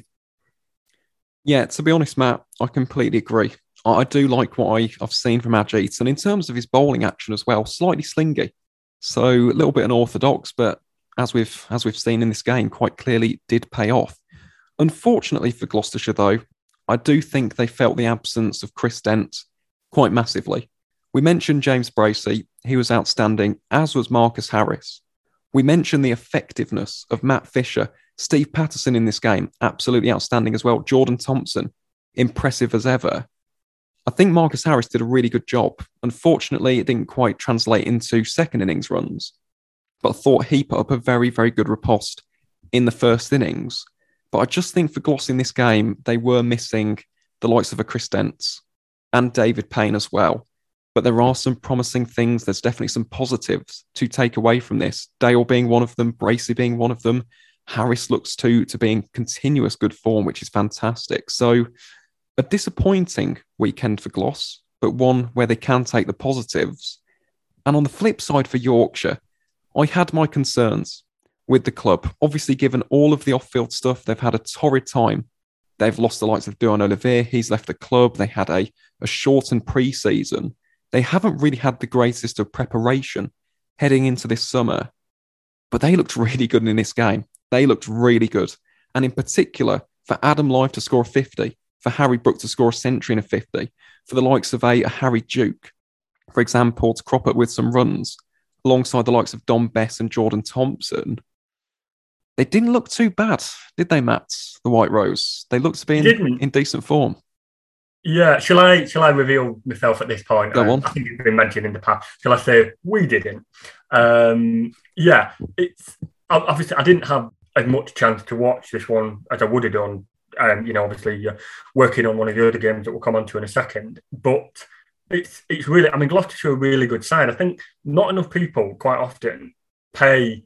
Speaker 1: Yeah, to be honest, Matt, I completely agree. I do like what I've seen from Ajit, and in terms of his bowling action as well, slightly slingy, so a little bit unorthodox, but as we've seen in this game, quite clearly did pay off. Unfortunately for Gloucestershire, though, I do think they felt the absence of Chris Dent quite massively. We mentioned James Bracey, he was outstanding, as was Marcus Harris. We mentioned the effectiveness of Matt Fisher, Steve Patterson in this game, absolutely outstanding as well. Jordan Thompson, impressive as ever. I think Marcus Harris did a really good job. Unfortunately, it didn't quite translate into second innings runs, but I thought he put up a very, very good riposte in the first innings. But I just think for Gloss in this game, they were missing the likes of a Chris Dent and David Payne as well. But there are some promising things. There's definitely some positives to take away from this. Dale being one of them, Bracey being one of them. Harris looks to be in continuous good form, which is fantastic. So a disappointing weekend for Gloss, but one where they can take the positives. And on the flip side for Yorkshire, I had my concerns with the club. Obviously, given all of the off-field stuff, they've had a torrid time. They've lost the likes of Duan Olivier. He's left the club. They had a shortened pre-season. They haven't really had the greatest of preparation heading into this summer, but they looked really good in this game. They looked really good. And in particular, for Adam Lyth to score a 50, for Harry Brook to score a century in a 50, for the likes of a Harry Duke, for example, to crop up with some runs, alongside the likes of Dom Bess and Jordan Thompson. They didn't look too bad, did they, Matt? The White Rose. They looked to be in decent form.
Speaker 2: Yeah, shall I reveal myself at this point?
Speaker 1: Go on.
Speaker 2: I think it's been mentioned in the past. Shall I say we didn't? Yeah, it's obviously I didn't have as much chance to watch this one as I would have done. Obviously working on one of the other games that we'll come on to in a second. But it's really, I mean, Gloucestershire are a really good side. I think not enough people quite often pay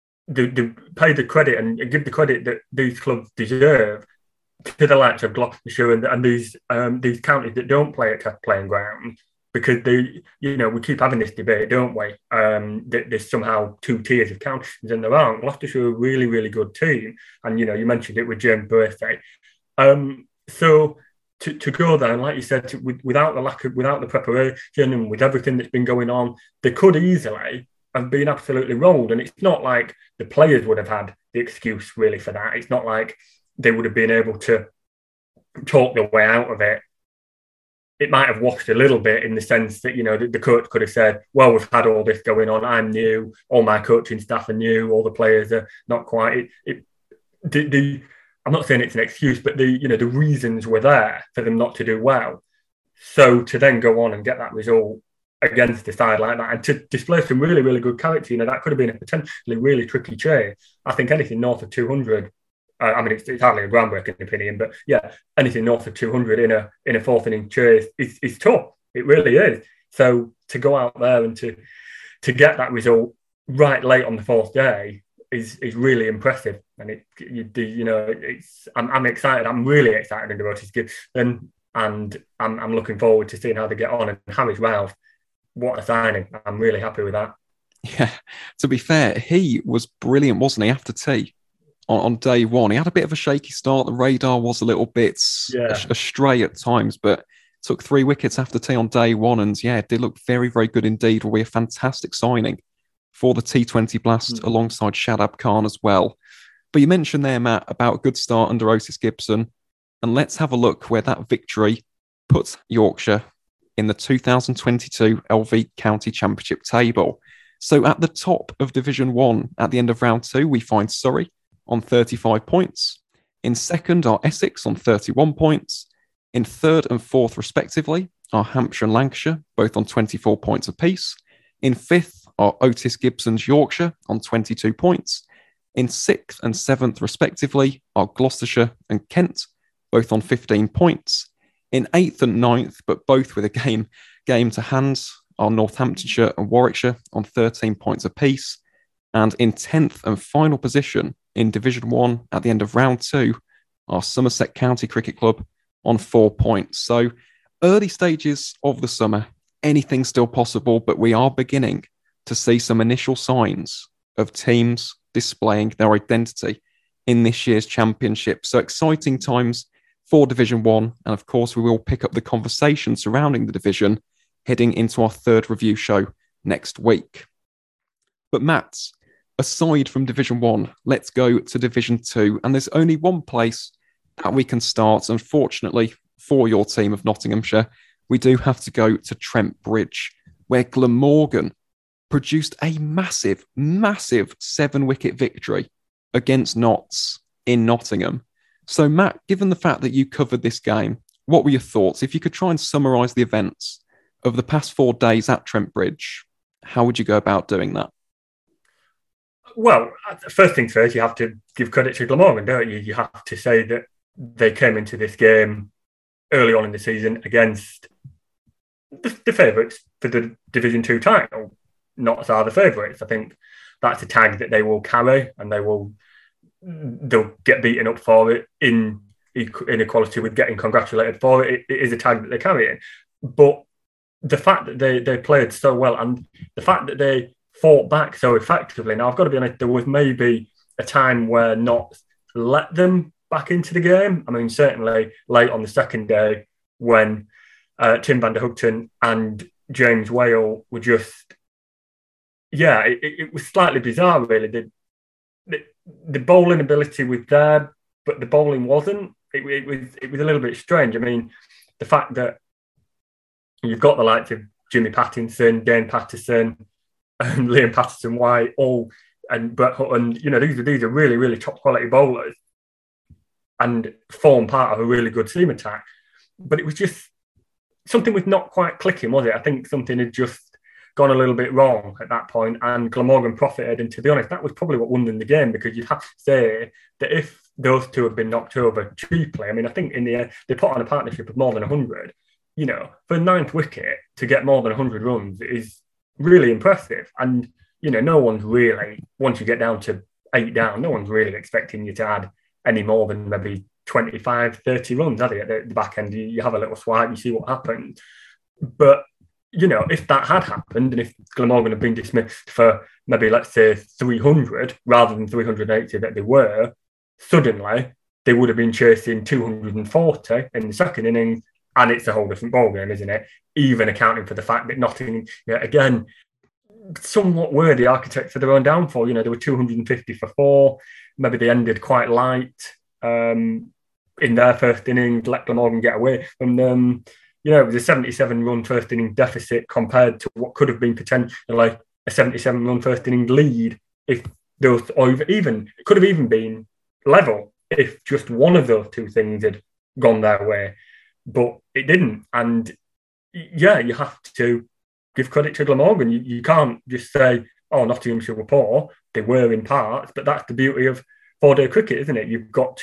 Speaker 2: pay the credit and give the credit that these clubs deserve to the likes of Gloucestershire and these counties that don't play at Test playing ground, because we keep having this debate, don't we? That there's somehow two tiers of counties, and there aren't. Gloucestershire are a really, really good team, and you mentioned it with James Birthday. So to go there, and like you said, without the preparation and with everything that's been going on, they could easily have been absolutely rolled. And it's not like the players would have had the excuse really for that. It's not like they would have been able to talk their way out of it. It might have washed a little bit in the sense that, the coach could have said, well, we've had all this going on. I'm new. All my coaching staff are new. All the players are not quite. I'm not saying it's an excuse, but the reasons were there for them not to do well. So to then go on and get that result against a side like that and to display some really, really good character, that could have been a potentially really tricky chase. I think anything north of 200, it's hardly a groundbreaking opinion, but yeah, anything north of 200 in a fourth inning chase is tough. It really is. So to go out there and to get that result right late on the fourth day is really impressive. And I'm excited. I'm really excited under Otis Gibson, and I'm looking forward to seeing how they get on. And Harris Ralph, what a signing. I'm really happy with that.
Speaker 1: Yeah, to be fair, he was brilliant, wasn't he, after tea on day one? He had a bit of a shaky start. The radar was a little bit astray at times, but took 3 wickets after tea on day one. And yeah, it did look very, very good indeed. Will be a fantastic signing for the T20 Blast alongside Shadab Khan as well. But you mentioned there, Matt, about a good start under Otis Gibson. And let's have a look where that victory puts Yorkshire in the 2022 LV County Championship table. So at the top of Division 1 at the end of round 2, we find Surrey on 35 points. In second are Essex on 31 points. In third and fourth, respectively, are Hampshire and Lancashire, both on 24 points apiece. In fifth are Otis Gibson's Yorkshire on 22 points. In sixth and seventh, respectively, are Gloucestershire and Kent, both on 15 points. In eighth and ninth, but both with a game to hand, are Northamptonshire and Warwickshire on 13 points apiece. And in 10th and final position in Division 1 at the end of round 2 are Somerset County Cricket Club on 4 points. So early stages of the summer, anything's still possible, but we are beginning to see some initial signs of teams displaying their identity in this year's championship. So exciting times for Division 1. And of course, we will pick up the conversation surrounding the division heading into our third review show next week. But Matt, aside from Division 1, let's go to Division 2. And there's only one place that we can start. Unfortunately, for your team of Nottinghamshire, we do have to go to Trent Bridge, where Glamorgan produced a massive, massive 7-wicket victory against Notts in Nottingham. So, Matt, given the fact that you covered this game, what were your thoughts? If you could try and summarise the events of the past 4 days at Trent Bridge, how would you go about doing that?
Speaker 2: Well, first things first, you have to give credit to Glamorgan, don't you? You have to say that they came into this game early on in the season against the favourites for the Division 2 title. Notts are the favourites. I think that's a tag that they will carry, and they'll get beaten up for it in equality with getting congratulated for it. It is a tag that they're carrying. But the fact that they played so well, and the fact that they fought back so effectively. Now, I've got to be honest, there was maybe a time where Notts let them back into the game. I mean, certainly late on the second day when Tim van der Hugten and James Whale were just, it was slightly bizarre, really. The bowling ability was there, but the bowling wasn't. It was a little bit strange. I mean, the fact that you've got the likes of Jimmy Pattinson, Dane Patterson, and Liam Patterson-White, and Brett Hutton, these are really, really top quality bowlers and form part of a really good seam attack. but it was just something was not quite clicking, was it? I think something had just gone a little bit wrong at that point, and Glamorgan profited. And to be honest, that was probably what won them the game, because you'd have to say that if those two had been knocked over cheaply, I mean, I think in the end they put on a partnership of more than 100. You know, for the ninth wicket to get more than 100 runs is really impressive. And, you know, no one's really, once you get down to 8 down, no one's really expecting you to add any more than maybe 25, 30 runs, are they? At the back end, you have a little swipe, you see what happens. But, you know, if that had happened, and if Glamorgan had been dismissed for maybe, let's say, 300 rather than 380 that they were, suddenly they would have been chasing 240 in the second innings. And it's a whole different ballgame, isn't it? Even accounting for the fact that Nottingham, again, somewhat were the architects of their own downfall. You know, they were 250 for 4. Maybe they ended quite light in their first innings, let Glamorgan get away from them. You know, it was a 77-run first inning deficit compared to what could have been potentially a 77-run first inning lead if those, or even, it could have even been level if just one of those two things had gone their way. But it didn't. And yeah, you have to give credit to Glamorgan. You can't just say, oh, Nottinghamshire were poor. They were in parts, but that's the beauty of 4-day cricket, isn't it?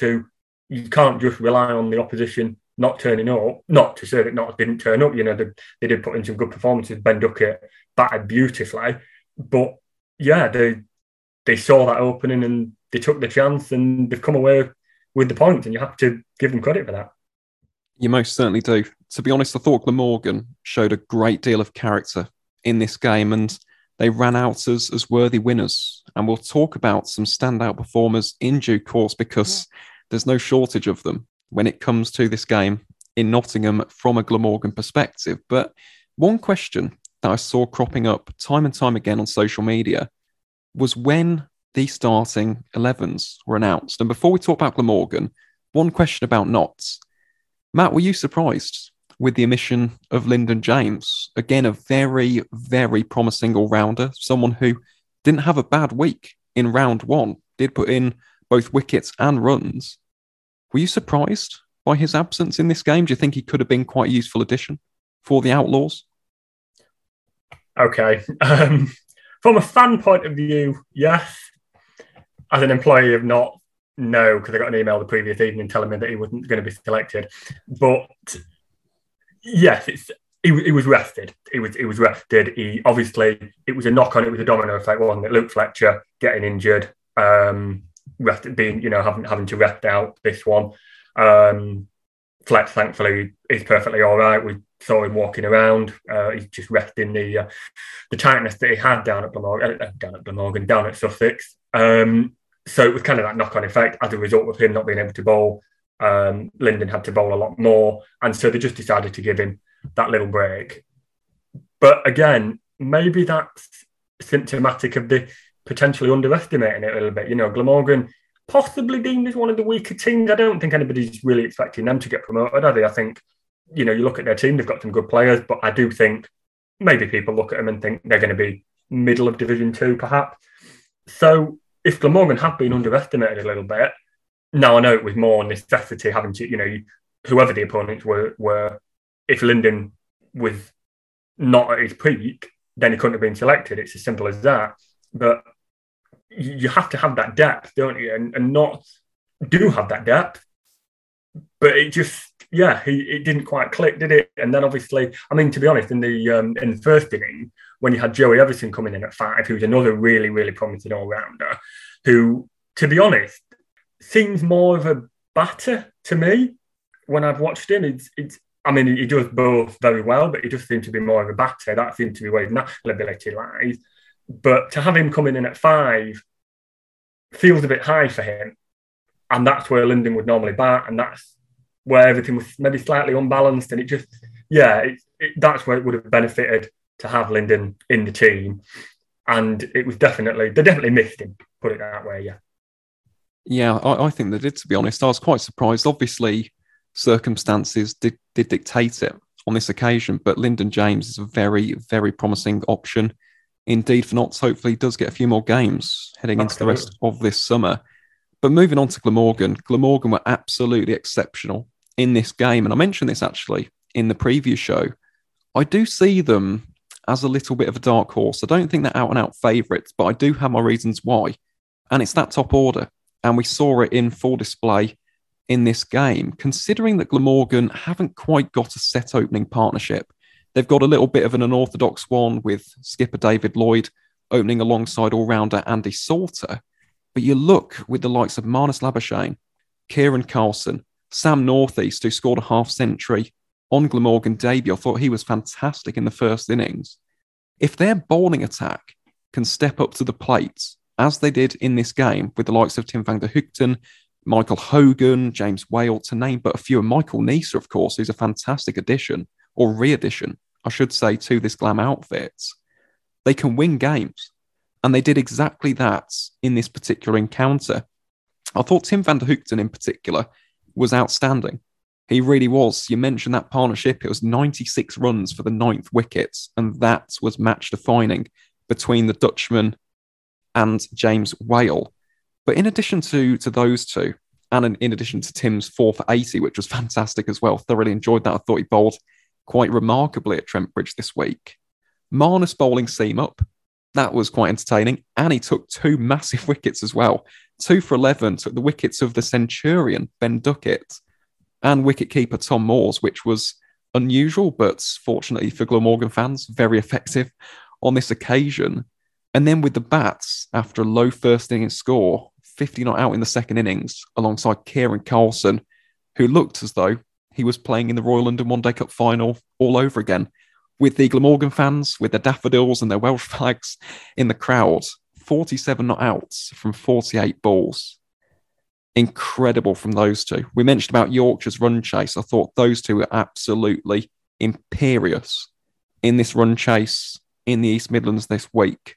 Speaker 2: You can't just rely on the opposition not turning up. Not to say that Notts didn't turn up. You know, they did put in some good performances. Ben Duckett batted beautifully. But yeah, they saw that opening and they took the chance and they've come away with the points, and you have to give them credit for that.
Speaker 1: You most certainly do. To be honest, I thought Glamorgan showed a great deal of character in this game, and they ran out as worthy winners. And we'll talk about some standout performers in due course, because there's no shortage of them when it comes to this game in Nottingham from a Glamorgan perspective. But one question that I saw cropping up time and time again on social media was when the starting 11s were announced. And before we talk about Glamorgan, one question about Notts. Matt, were you surprised with the omission of Lyndon James? Again, a very, very promising all-rounder, someone who didn't have a bad week in round one, did put in both wickets and runs. Were you surprised by his absence in this game? Do you think he could have been quite a useful addition for the Outlaws?
Speaker 2: Okay. From a fan point of view, yes. As an employee of Notts, no, because I got an email the previous evening telling me that he wasn't going to be selected. But yes, he was rested. He was rested. He obviously, it was a knock on. It was a domino effect, wasn't it? Luke Fletcher getting injured, being, you know, having to rest out this one. Fletch, thankfully, is perfectly all right. We saw him walking around. He's just resting the tightness that he had down at Glamorgan, down at Sussex. So it was kind of that knock-on effect as a result of him not being able to bowl. Lyndon had to bowl a lot more, and so they just decided to give him that little break. But again, maybe that's symptomatic of the potentially underestimating it a little bit. You know, Glamorgan possibly deemed as one of the weaker teams. I don't think anybody's really expecting them to get promoted, are they? I think, you know, you look at their team, they've got some good players, but I do think maybe people look at them and think they're going to be middle of Division 2, perhaps. So if Glamorgan have been underestimated a little bit, now I know it was more necessity having to, you know, whoever the opponents were, if Lyndon was not at his peak, then he couldn't have been selected. It's as simple as that. But you have to have that depth, don't you? And not do have that depth. But it just, it didn't quite click, did it? And then obviously, I mean, to be honest, in the first inning, when you had Joey Everson coming in at 5, who's another really, really promising all-rounder, who, to be honest, seems more of a batter to me when I've watched him. I mean, he does both very well, but he just seems to be more of a batter. That seems to be where his natural ability lies. But to have him coming in at 5 feels a bit high for him. And that's where Lyndon would normally bat, and that's where everything was maybe slightly unbalanced. And it just, that's where it would have benefited to have Lyndon in the team. And it was they definitely missed him, put it that way, yeah.
Speaker 1: Yeah, I think they did, to be honest. I was quite surprised. Obviously, circumstances did dictate it on this occasion, but Lyndon James is a very, very promising option indeed for Notts. Hopefully, he does get a few more games heading into the rest of this summer. But moving on to Glamorgan were absolutely exceptional in this game, and I mentioned this actually in the preview show, I do see them as a little bit of a dark horse. I don't think they're out and out favourites, but I do have my reasons why. And it's that top order. And we saw it in full display in this game, considering that Glamorgan haven't quite got a set opening partnership. They've got a little bit of an unorthodox one with skipper David Lloyd opening alongside all-rounder Andy Salter. But you look with the likes of Marnus Labuschagne, Kieran Carlson, Sam Northeast, who scored a half-century on Glamorgan debut. I thought he was fantastic in the first innings. If their bowling attack can step up to the plate, as they did in this game with the likes of Tim van der Hoogten, Michael Hogan, James Whale, to name but a few, and Michael Neser, of course, who's a fantastic addition, or re-addition, I should say, to this Glam outfit, they can win games. And they did exactly that in this particular encounter. I thought Tim van der Hoogten in particular was outstanding. He really was. You mentioned that partnership. It was 96 runs for the 9th wicket, and that was match defining between the Dutchman and James Whale. But in addition to those two, and in addition to Tim's 4 for 80, which was fantastic as well, thoroughly enjoyed that. I thought he bowled quite remarkably at Trent Bridge this week. Marnus bowling seam up. That was quite entertaining. And he took 2 massive wickets as well. 2 for 11, took the wickets of the Centurion, Ben Duckett, and wicketkeeper Tom Moores, which was unusual, but fortunately for Glamorgan fans, very effective on this occasion. And then with the bats, after a low first innings score, 50 not out in the second innings, alongside Kieran Carlson, who looked as though he was playing in the Royal London One Day Cup final all over again, with the Glamorgan fans, with their daffodils and their Welsh flags in the crowd. 47 not outs from 48 balls. Incredible from those two. We mentioned about Yorkshire's run chase. I thought those two were absolutely imperious in this run chase in the East Midlands this week.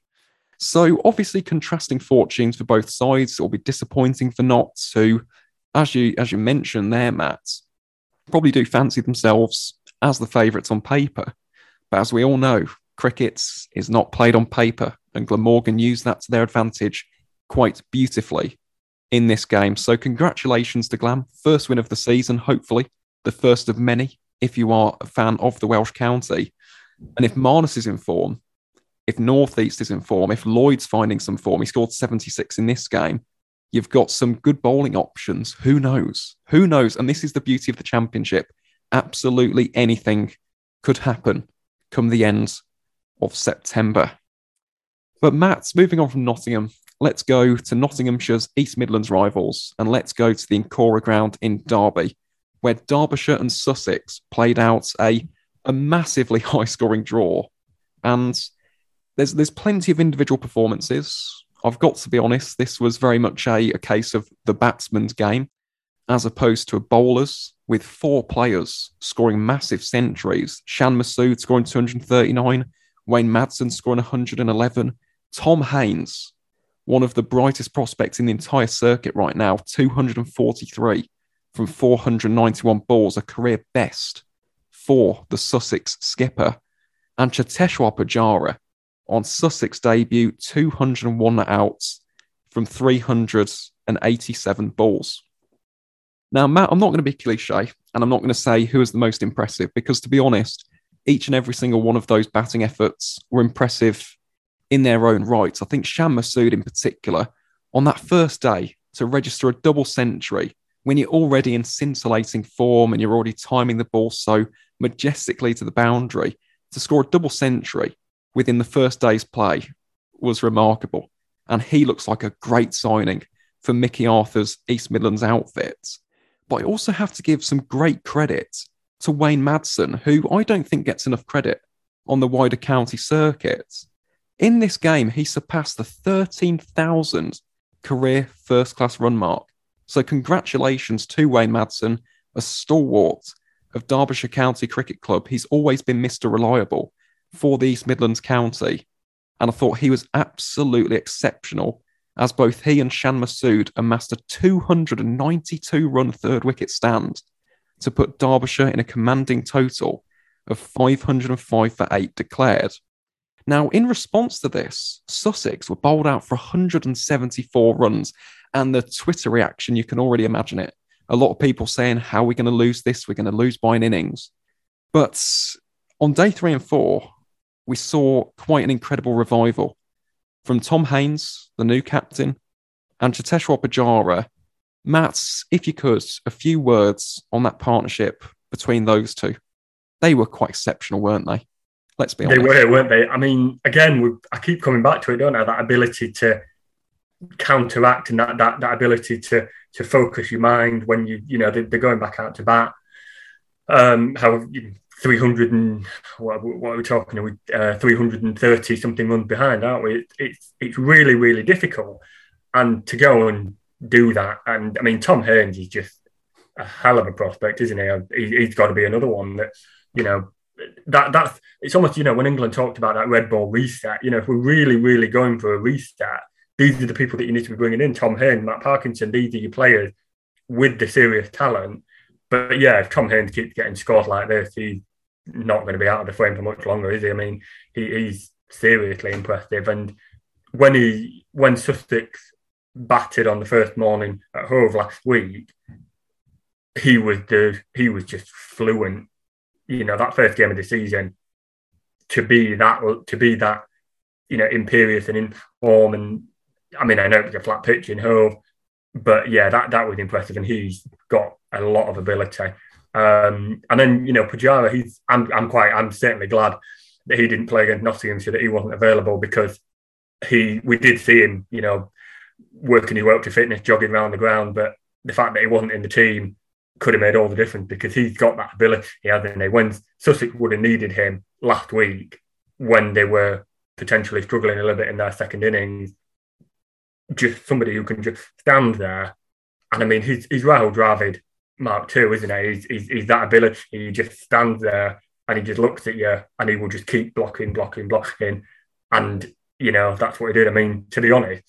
Speaker 1: So obviously contrasting fortunes for both sides. It will be disappointing for Notts, who, as you mentioned there, Matt, probably do fancy themselves as the favourites on paper. But as we all know, cricket is not played on paper, and Glamorgan used that to their advantage quite beautifully in this game. So congratulations to Glam. First win of the season, hopefully. The first of many, if you are a fan of the Welsh county. And if Marnus is in form, if North East is in form, if Lloyd's finding some form, he scored 76 in this game, you've got some good bowling options. Who knows? Who knows? And this is the beauty of the championship. Absolutely anything could happen come the end of September. But Matt, moving on from Nottingham, let's go to Nottinghamshire's East Midlands rivals, and let's go to the Encora ground in Derby, where Derbyshire and Sussex played out a massively high-scoring draw. And there's plenty of individual performances. I've got to be honest, this was very much a case of the batsman's game, as opposed to a bowler's, with 4 players scoring massive centuries. Shan Masood scoring 239, Wayne Madsen scoring 111, Tom Haynes, one of the brightest prospects in the entire circuit right now, 243 from 491 balls, a career best for the Sussex skipper. And Cheteshwar Pujara, on Sussex debut, 201 outs from 387 balls. Now, Matt, I'm not going to be cliche, and I'm not going to say who is the most impressive, because to be honest, each and every single one of those batting efforts were impressive in their own rights. I think Shan Masood in particular, on that first day, to register a double century when you're already in scintillating form and you're already timing the ball so majestically to the boundary, to score a double century within the first day's play was remarkable. And he looks like a great signing for Mickey Arthur's East Midlands outfit. But I also have to give some great credit to Wayne Madsen, who I don't think gets enough credit on the wider county circuit. In this game, he surpassed the 13,000 career first-class run mark. So congratulations to Wayne Madsen, a stalwart of Derbyshire County Cricket Club. He's always been Mr. Reliable for the East Midlands County. And I thought he was absolutely exceptional, as both he and Shan Masood amassed a 292-run third wicket stand to put Derbyshire in a commanding total of 505 for 8 declared. Now, in response to this, Sussex were bowled out for 174 runs, and the Twitter reaction, you can already imagine it. A lot of people saying, how are we going to lose this? We're going to lose by an innings. But on day 3 and 4, we saw quite an incredible revival from Tom Haines, the new captain, and Cheteshwar Pujara. Matt, if you could, a few words on that partnership between those two. They were quite exceptional, weren't they? Let's be honest.
Speaker 2: They were, weren't they? I mean, again, I keep coming back to it, don't I? That ability to counteract and that ability to focus your mind when they're going back out to bat. How 300 and what are we talking? Are we 330 something runs behind, aren't we? It's really, really difficult, and to go and do that. And I mean, Tom Haines is just a hell of a prospect, isn't he? He's got to be another one that that's it's almost when England talked about that red ball reset. If we're really, really going for a reset, these are the people that you need to be bringing in. Tom Haines, Matt Parkinson, these are your players with the serious talent. But yeah, if Tom Haines keeps getting scores like this, he's not going to be out of the frame for much longer, is he? I mean, he's seriously impressive. And when Sussex batted on the first morning at Hove last week, he was just fluent. That first game of the season, to be that imperious and in form. And I mean, I know it was a flat pitch in Hove, but yeah, that was impressive, and he's got a lot of ability. And then Pujara, I'm certainly glad that he didn't play against Nottinghamshire, that he wasn't available, because we did see him, working his way up to fitness, jogging around the ground, but the fact that he wasn't in the team could have made all the difference, because he's got that ability, hasn't he? When Sussex would have needed him last week, when they were potentially struggling a little bit in their second innings, just somebody who can just stand there. And I mean, he's Rahul Dravid Mark II, isn't he? He's that ability. He just stands there and he just looks at you, and he will just keep blocking. And, that's what he did. I mean, to be honest,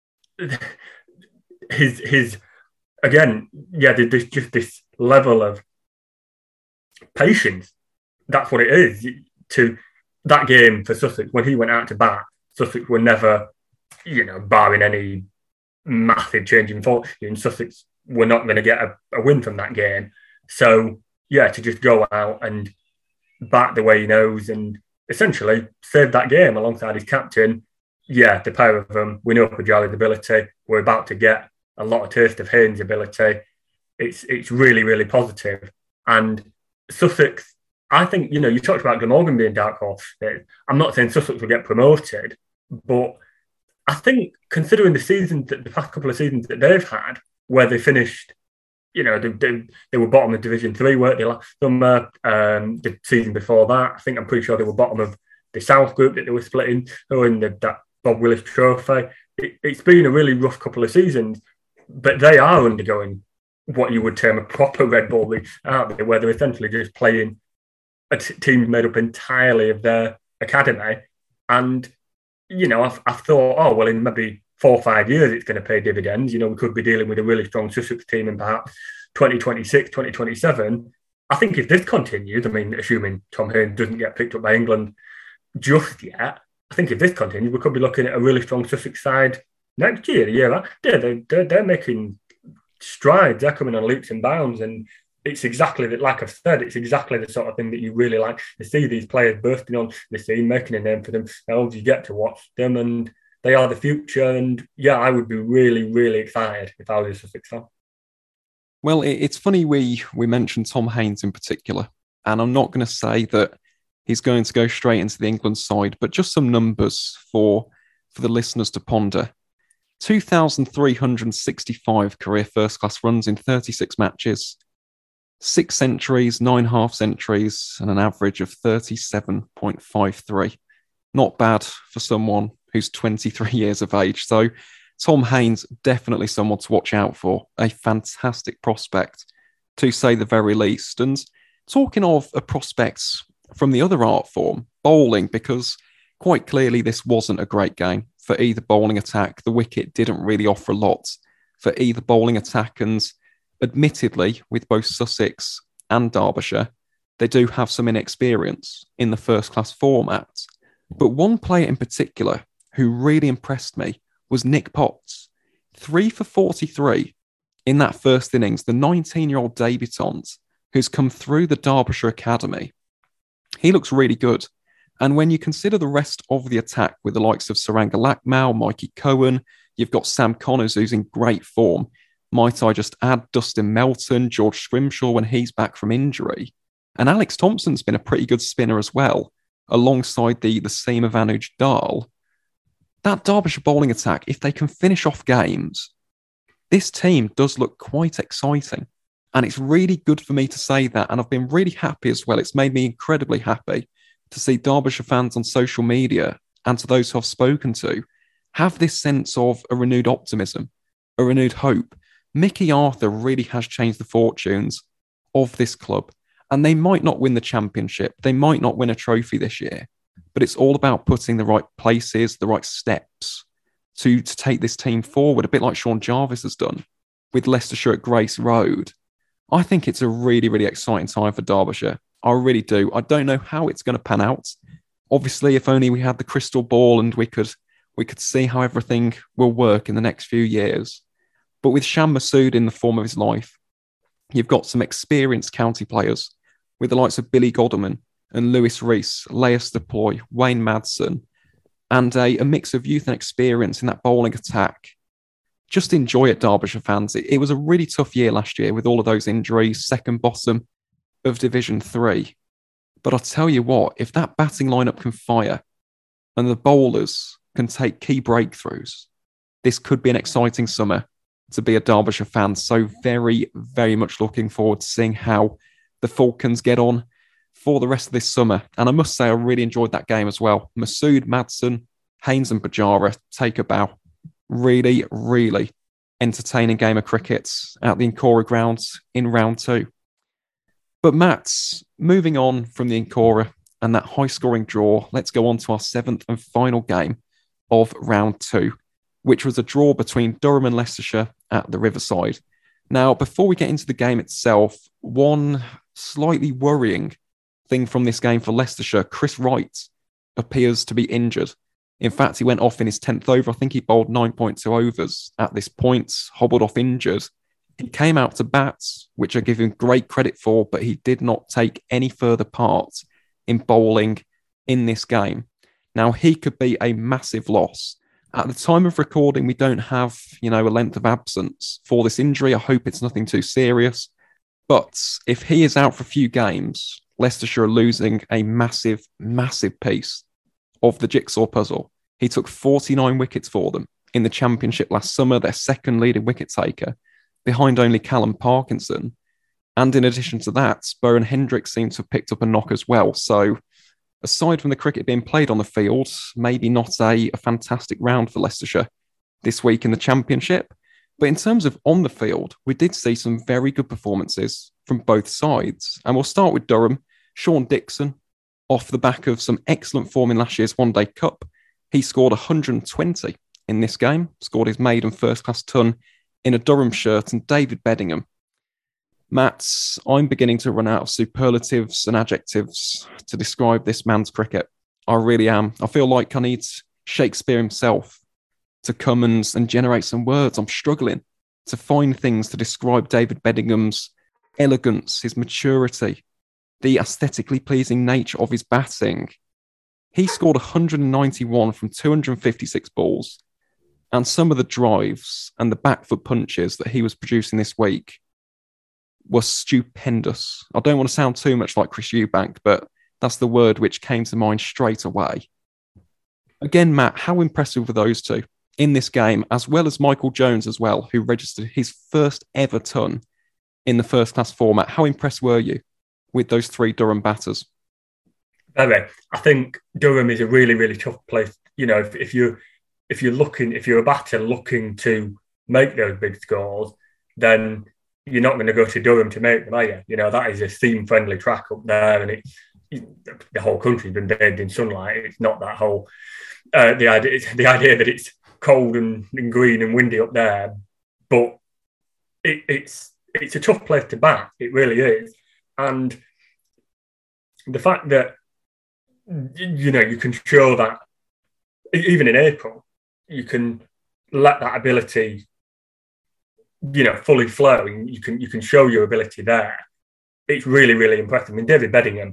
Speaker 2: his again, yeah, there's just this level of patience. That's what it is. To that game for Sussex, when he went out to bat, Sussex were never, barring any massive change in fortune, Sussex were not going to get a win from that game. So, yeah, to just go out and bat the way he knows and essentially save that game alongside his captain. Yeah, the pair of them, we know Pujara's ability. We're about to get a lot of taste of Haines' ability. It's really, really positive. And Sussex, I think, you talked about Glamorgan being dark horse. I'm not saying Sussex will get promoted, but I think considering the past couple of seasons that they've had, where they finished, they were bottom of Division 3, weren't they, last summer? The season before that, I'm pretty sure they were bottom of the South group that they were splitting, in that Bob Willis Trophy. It's been a really rough couple of seasons, but they are undergoing what you would term a proper red ball league, aren't they? Where they're essentially just playing a team made up entirely of their academy. And, I've thought, oh, well, in maybe 4 or 5 years, it's going to pay dividends. We could be dealing with a really strong Sussex team in perhaps 2026, 2027. I think if this continues, I mean, assuming Tom Haines doesn't get picked up by England just yet, I think if this continues, we could be looking at a really strong Sussex side next year, the year after. They're making strides. They're coming on leaps and bounds, and it's exactly that. Like I've said, it's exactly the sort of thing that you really like to see these players bursting on the scene, making a name for themselves. You get to watch them, and they are the future. And yeah, I would be really, really excited if I was a Sussex fan.
Speaker 1: Well, it's funny we mentioned Tom Haines in particular, and I'm not going to say that he's going to go straight into the England side, but just some numbers for the listeners to ponder. 2,365 career first-class runs in 36 matches, 6 centuries, 9 half-centuries, and an average of 37.53. Not bad for someone who's 23 years of age. So Tom Haines, definitely someone to watch out for. A fantastic prospect, to say the very least. And talking of a prospect from the other art form, bowling, because quite clearly this wasn't a great game for either bowling attack. The wicket didn't really offer a lot for either bowling attack, and admittedly, with both Sussex and Derbyshire, they do have some inexperience in the first-class format. But one player in particular who really impressed me was Nick Potts. 3 for 43 in that first innings, the 19-year-old debutant who's come through the Derbyshire Academy, he looks really good. And when you consider the rest of the attack with the likes of Saranga Lakmal, Mikey Cohen, you've got Sam Connors, who's in great form. Might I just add Dustin Melton, George Scrimshaw when he's back from injury. And Alex Thompson's been a pretty good spinner as well, alongside the seam of Anuj Dal. That Derbyshire bowling attack, if they can finish off games, this team does look quite exciting. And it's really good for me to say that. And I've been really happy as well. It's made me incredibly happy to see Derbyshire fans on social media and to those who I've spoken to have this sense of a renewed optimism, a renewed hope. Mickey Arthur really has changed the fortunes of this club. And they might not win the championship. They might not win a trophy this year. But it's all about putting the right places, the right steps to take this team forward, a bit like Sean Jarvis has done with Leicestershire at Grace Road. I think it's a really, really exciting time for Derbyshire. I really do. I don't know how it's going to pan out. Obviously, if only we had the crystal ball and we could see how everything will work in the next few years. But with Shan Masood in the form of his life, you've got some experienced county players with the likes of Billy Godderman and Lewis Rees, Laius Deploy, Wayne Madsen, and a mix of youth and experience in that bowling attack. Just enjoy it, Derbyshire fans. It was a really tough year last year with all of those injuries, second bottom of Division 3. But I'll tell you what, if that batting lineup can fire and the bowlers can take key breakthroughs, this could be an exciting summer to be a Derbyshire fan. So very, very much looking forward to seeing how the Falcons get on for the rest of this summer. And I must say, I really enjoyed that game as well. Masood, Madsen, Haynes and Bajara take a bow. Really, really entertaining game of cricket at the Incora grounds in round 2. But Matt, moving on from the Incora and that high-scoring draw, let's go on to our 7th and final game of round 2, which was a draw between Durham and Leicestershire at the Riverside. Now, before we get into the game itself, one slightly worrying thing from this game for Leicestershire, Chris Wright appears to be injured. In fact, he went off in his 10th over. I think he bowled 9.2 overs at this point, hobbled off injured. He came out to bat, which I give him great credit for, but he did not take any further part in bowling in this game. Now, he could be a massive loss. At the time of recording, we don't have, a length of absence for this injury. I hope it's nothing too serious. But if he is out for a few games, Leicestershire are losing a massive, massive piece of the jigsaw puzzle. He took 49 wickets for them in the Championship last summer, their second leading wicket taker, behind only Callum Parkinson. And in addition to that, Bowen Hendricks seemed to have picked up a knock as well. So aside from the cricket being played on the field, maybe not a fantastic round for Leicestershire this week in the Championship. But in terms of on the field, we did see some very good performances from both sides. And we'll start with Durham. Sean Dixon, off the back of some excellent form in last year's One Day Cup, he scored 120 in this game, scored his maiden first-class ton in a Durham shirt, and David Beddingham. Matt, I'm beginning to run out of superlatives and adjectives to describe this man's cricket. I really am. I feel like I need Shakespeare himself to come and generate some words. I'm struggling to find things to describe David Beddingham's elegance, his maturity, the aesthetically pleasing nature of his batting. He scored 191 from 256 balls, and some of the drives and the back foot punches that he was producing this week were stupendous. I don't want to sound too much like Chris Eubank, but that's the word which came to mind straight away. Again, Matt, how impressive were those two in this game, as well as Michael Jones as well, who registered his first ever ton in the first-class format? How impressed were you with those three Durham batters?
Speaker 2: Very. I think Durham is a really, really tough place. If you're a batter looking to make those big scores, then you're not going to go to Durham to make them, are you? That is a seam-friendly track up there, and the whole country's been bathed in sunlight. It's not that whole the idea that it's cold and green and windy up there, but it's a tough place to bat. It really is, and the fact that you can show that even in April, you can let that ability fully flowing, you can show your ability there. It's really, really impressive. I mean, David Bedingham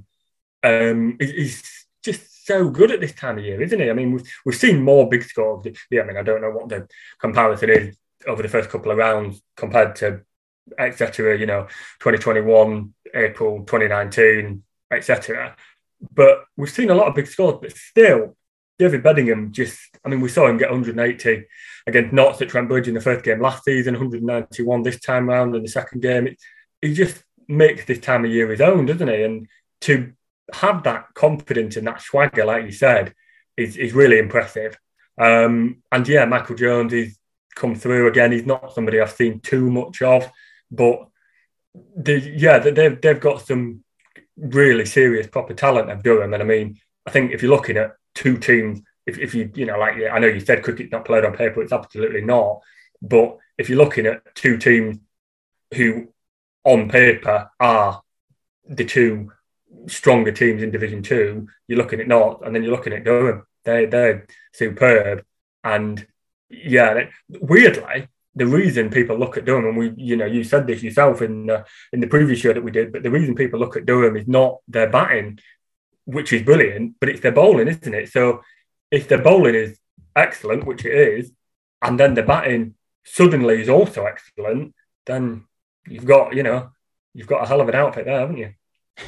Speaker 2: is just so good at this time of year, isn't he? I mean, we've seen more big scores. Yeah, I mean, I don't know what the comparison is over the first couple of rounds compared to etc. 2021, April 2019, etc. But we've seen a lot of big scores, but still, David Bedingham we saw him get 180 against Notts at Trent Bridge in the first game last season, 191 this time round in the second game. He just makes this time of year his own, doesn't he? And to have that confidence and that swagger, like you said, is really impressive. And yeah, Michael Jones is come through again. He's not somebody I've seen too much of, but they've got some really serious proper talent at Durham. And I mean, I think if you're looking at two teams, if you I know you said cricket's not played on paper, it's absolutely not. But if you're looking at two teams who on paper are the two stronger teams in Division 2, you're looking at North and then you're looking at Durham. They're superb. And yeah, weirdly, the reason people look at Durham, and you said this yourself in the previous show that we did, but the reason people look at Durham is not their batting, which is brilliant, but it's their bowling, isn't it? So if their bowling is excellent, which it is, and then the batting suddenly is also excellent, then you've got a hell of an outfit there, haven't you?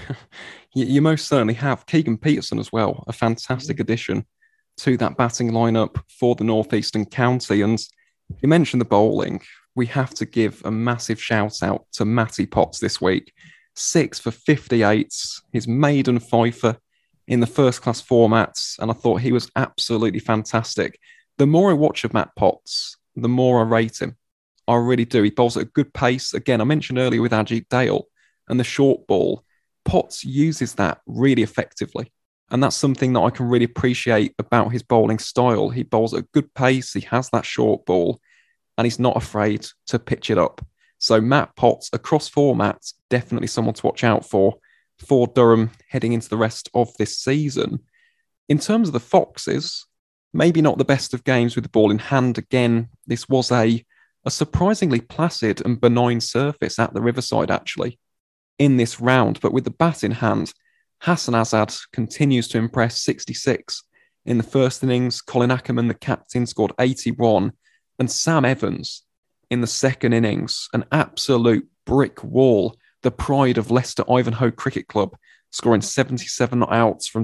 Speaker 1: You most certainly have. Keegan Peterson as well, a fantastic addition to that batting lineup for the North Eastern County. And you mentioned the bowling. We have to give a massive shout out to Matty Potts this week. 6 for 58, his maiden fifer in the first class formats, and I thought he was absolutely fantastic. The more I watch of Matt Potts, the more I rate him. I really do. He bowls at a good pace. Again, I mentioned earlier with Ajit Dale and the short ball. Potts uses that really effectively. And that's something that I can really appreciate about his bowling style. He bowls at a good pace, he has that short ball, and he's not afraid to pitch it up. So Matt Potts, across formats, definitely someone to watch out for Durham heading into the rest of this season. In terms of the Foxes, maybe not the best of games with the ball in hand. Again, this was a surprisingly placid and benign surface at the Riverside, actually, in this round. But with the bat in hand, Hassan Azad continues to impress. 66 in the first innings. Colin Ackerman, the captain, scored 81. And Sam Evans in the second innings, an absolute brick wall. The pride of Leicester Ivanhoe Cricket Club, scoring 77 outs from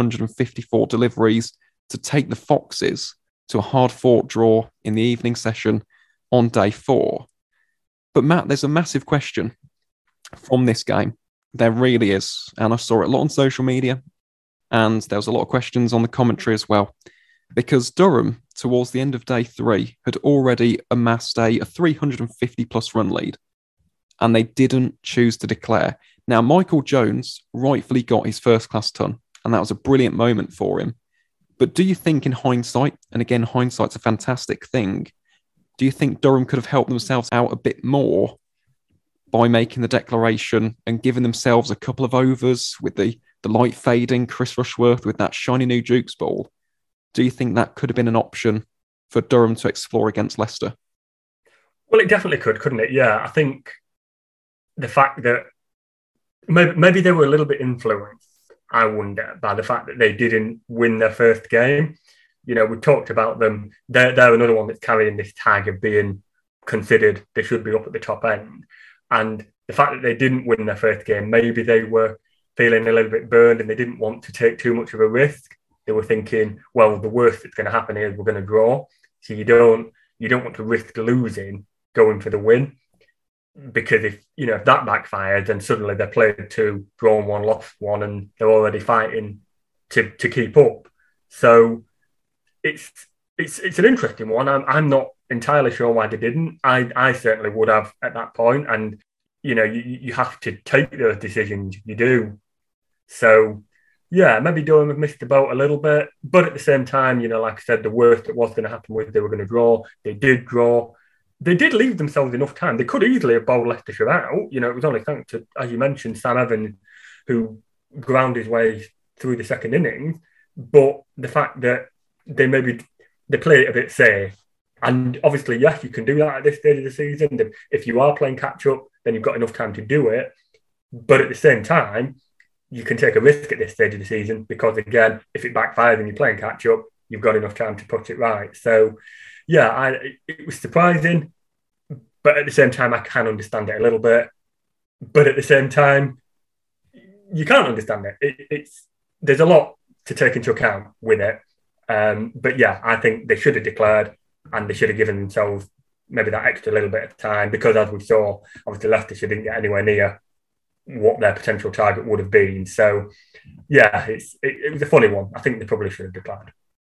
Speaker 1: 254 deliveries to take the Foxes to a hard-fought draw in the evening session on day 4. But Matt, there's a massive question from this game. There really is. And I saw it a lot on social media, and there was a lot of questions on the commentary as well, because Durham, towards the end of day 3, had already amassed a 350-plus run lead, and they didn't choose to declare. Now, Michael Jones rightfully got his first-class ton, and that was a brilliant moment for him. But do you think in hindsight, and again, hindsight's a fantastic thing, do you think Durham could have helped themselves out a bit more by making the declaration and giving themselves a couple of overs with the light fading, Chris Rushworth with that shiny new Dukes ball? Do you think that could have been an option for Durham to explore against Leicester?
Speaker 2: Well, it definitely could, couldn't it? Yeah, I think the fact that maybe they were a little bit influenced, I wonder, by the fact that they didn't win their first game. We talked about them. They're another one that's carrying this tag of being considered they should be up at the top end. And the fact that they didn't win their first game, maybe they were feeling a little bit burned and they didn't want to take too much of a risk. They were thinking, well, the worst that's going to happen here is we're going to draw. So you don't want to risk losing going for the win, because if that backfires, then suddenly they're played 2, drawn 1, lost 1, and they're already fighting to keep up. So it's an interesting one. I'm not entirely sure why they didn't. I certainly would have at that point, and you have to take those decisions. You do. So yeah, maybe Durham have missed the boat a little bit, but at the same time, like I said, the worst that was going to happen was they were going to draw. They did draw. They did leave themselves enough time. They could easily have bowled Leicestershire out. It was only thanks to, as you mentioned, Sam Evans, who ground his way through the second innings. But the fact that they played it a bit safe, And obviously, yes, you can do that at this stage of the season. If you are playing catch up, then you've got enough time to do it. But at the same time, you can take a risk at this stage of the season because, again, if it backfires and you're playing catch up, you've got enough time to put it right. So, yeah, it was surprising. But at the same time, I can understand it a little bit. But at the same time, you can't understand it. There's a lot to take into account with it. But yeah, I think they should have declared and they should have given themselves maybe that extra little bit of time because, as we saw, obviously Leicestershire didn't get anywhere near what their potential target would have been. So yeah, it was a funny one. I think they probably should have declared.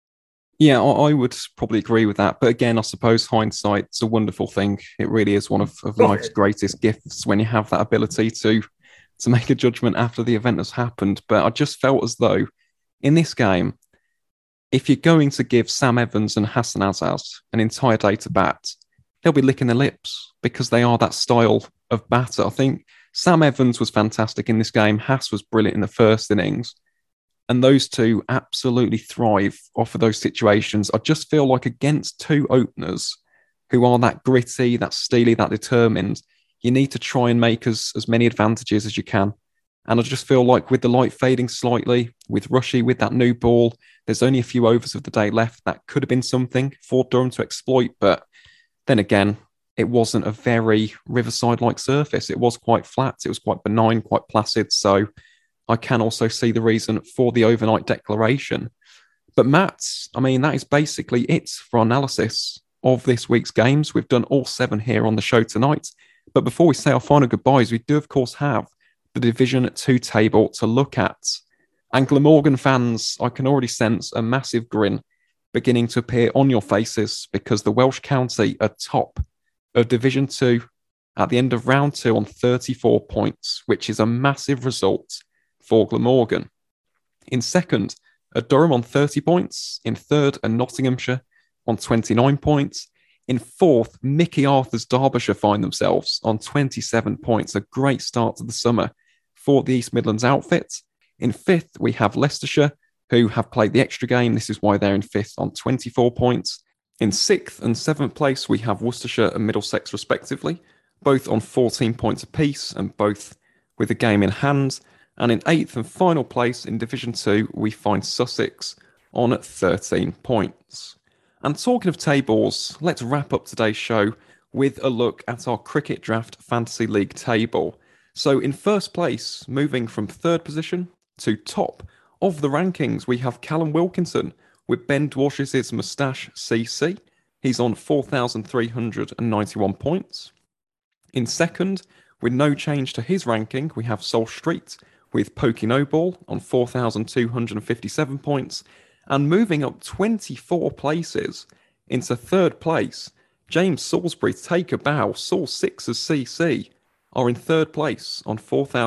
Speaker 1: Yeah, I would probably agree with that. But again, I suppose hindsight's a wonderful thing. It really is one of life's greatest gifts when you have that ability to make a judgment after the event has happened. But I just felt as though in this game, if you're going to give Sam Evans and Hassan Azaz an entire day to bat, they'll be licking their lips because they are that style of batter. I think Sam Evans was fantastic in this game. Haas was brilliant in the first innings. And those two absolutely thrive off of those situations. I just feel like against two openers who are that gritty, that steely, that determined, you need to try and make as many advantages as you can. And I just feel like with the light fading slightly, with Rushy, with that new ball, there's only a few overs of the day left. That could have been something for Durham to exploit. But then again, it wasn't a very Riverside-like surface. It was quite flat. It was quite benign, quite placid. So I can also see the reason for the overnight declaration. But Matt, I mean, that is basically it for analysis of this week's games. We've done all 7 here on the show tonight. But before we say our final goodbyes, we do, of course, have the Division 2 table to look at. And Glamorgan fans, I can already sense a massive grin beginning to appear on your faces because the Welsh County are top of Division 2 at the end of round 2 on 34 points, which is a massive result for Glamorgan. In second, are Durham on 30 points. In third, are Nottinghamshire on 29 points. In fourth, Mickey Arthur's Derbyshire find themselves on 27 points. A great start to the summer for the East Midlands outfit. In fifth, we have Leicestershire, who have played the extra game. This is why they're in fifth on 24 points. In sixth and seventh place, we have Worcestershire and Middlesex, respectively, both on 14 points apiece and both with a game in hand. And in eighth and final place in Division 2, we find Sussex on 13 points. And talking of tables, let's wrap up today's show with a look at our Cricket Draft Fantasy League table. So in first place, moving from third position to top of the rankings, we have Callum Wilkinson with Ben Dwarshuis' Moustache CC. He's on 4,391 points. In second, with no change to his ranking, we have Sol Street with Pokey No Ball on 4,257 points. And moving up 24 places into third place, James Salisbury, Take a Bow, Saul 6's CC are in third place on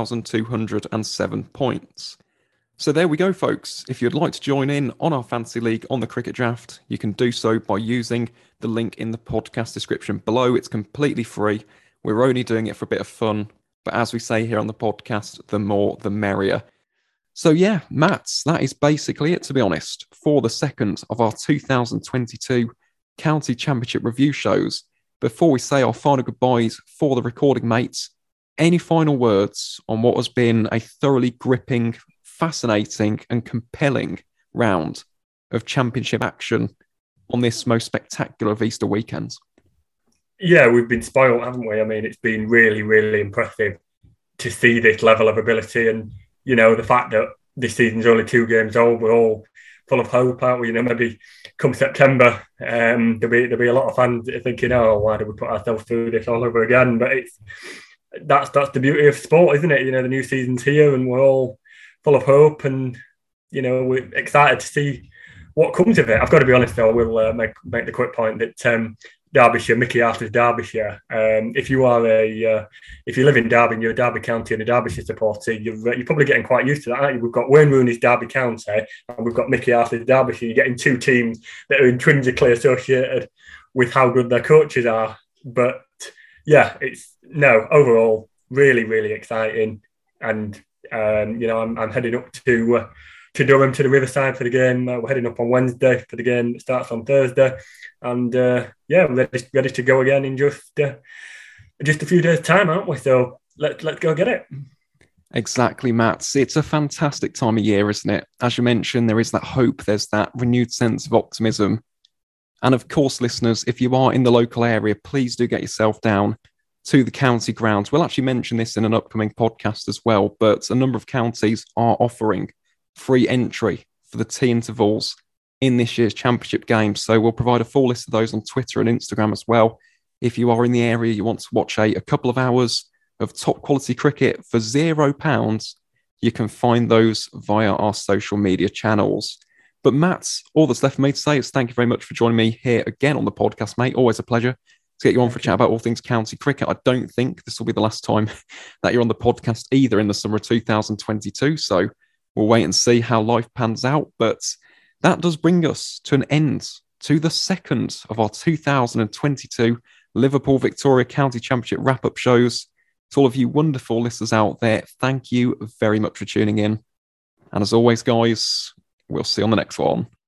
Speaker 1: 4,207 points. So there we go, folks. If you'd like to join in on our Fantasy League on the Cricket Draft, you can do so by using the link in the podcast description below. It's completely free. We're only doing it for a bit of fun. But as we say here on the podcast, the more, the merrier. So yeah, Matt, that is basically it, to be honest, for the second of our 2022 County Championship review shows. Before we say our final goodbyes for the recording mates, any final words on what has been a thoroughly gripping, fascinating and compelling round of championship action on this most spectacular of Easter weekends?
Speaker 2: Yeah, we've been spoiled, haven't we? I mean, it's been really, really impressive to see this level of ability. And, you know, the fact that this season's only 2 games old, we're all full of hope, aren't we? You know, maybe come September, there'll be a lot of fans that are thinking, oh, why did we put ourselves through this all over again? But that's the beauty of sport, isn't it? You know, the new season's here and we're all full of hope and, you know, we're excited to see what comes of it. I've got to be honest, though, I will make the quick point that Derbyshire, Mickey Arthur's Derbyshire. If you live in Derby and you're a Derby County and a Derbyshire supporter, you're probably getting quite used to that, aren't you? We've got Wayne Rooney's Derby County and we've got Mickey Arthur's Derbyshire. You're getting 2 teams that are intrinsically associated with how good their coaches are. But yeah, overall really, really exciting. And you know, I'm heading up to to Durham, to the Riverside for the game. We're heading up on Wednesday for the game that starts on Thursday. And ready to go again in just a few days' time, aren't we? So let's go get it.
Speaker 1: Exactly, Matt. It's a fantastic time of year, isn't it? As you mentioned, there is that hope, there's that renewed sense of optimism. And of course, listeners, if you are in the local area, please do get yourself down to the county grounds. We'll actually mention this in an upcoming podcast as well, but a number of counties are offering free entry for the tea intervals in this year's championship game. So we'll provide a full list of those on Twitter and Instagram as well. If you are in the area, you want to watch a couple of hours of top quality cricket for £0, you can find those via our social media channels. But Matt, all that's left for me to say is thank you very much for joining me here again on the podcast, mate. Always a pleasure to get you on for a chat about all things county cricket. I don't think this will be the last time that you're on the podcast either in the summer of 2022. So we'll wait and see how life pans out. But that does bring us to an end to the second of our 2022 Liverpool Victoria County Championship wrap-up shows. To all of you wonderful listeners out there, thank you very much for tuning in. And as always, guys, we'll see you on the next one.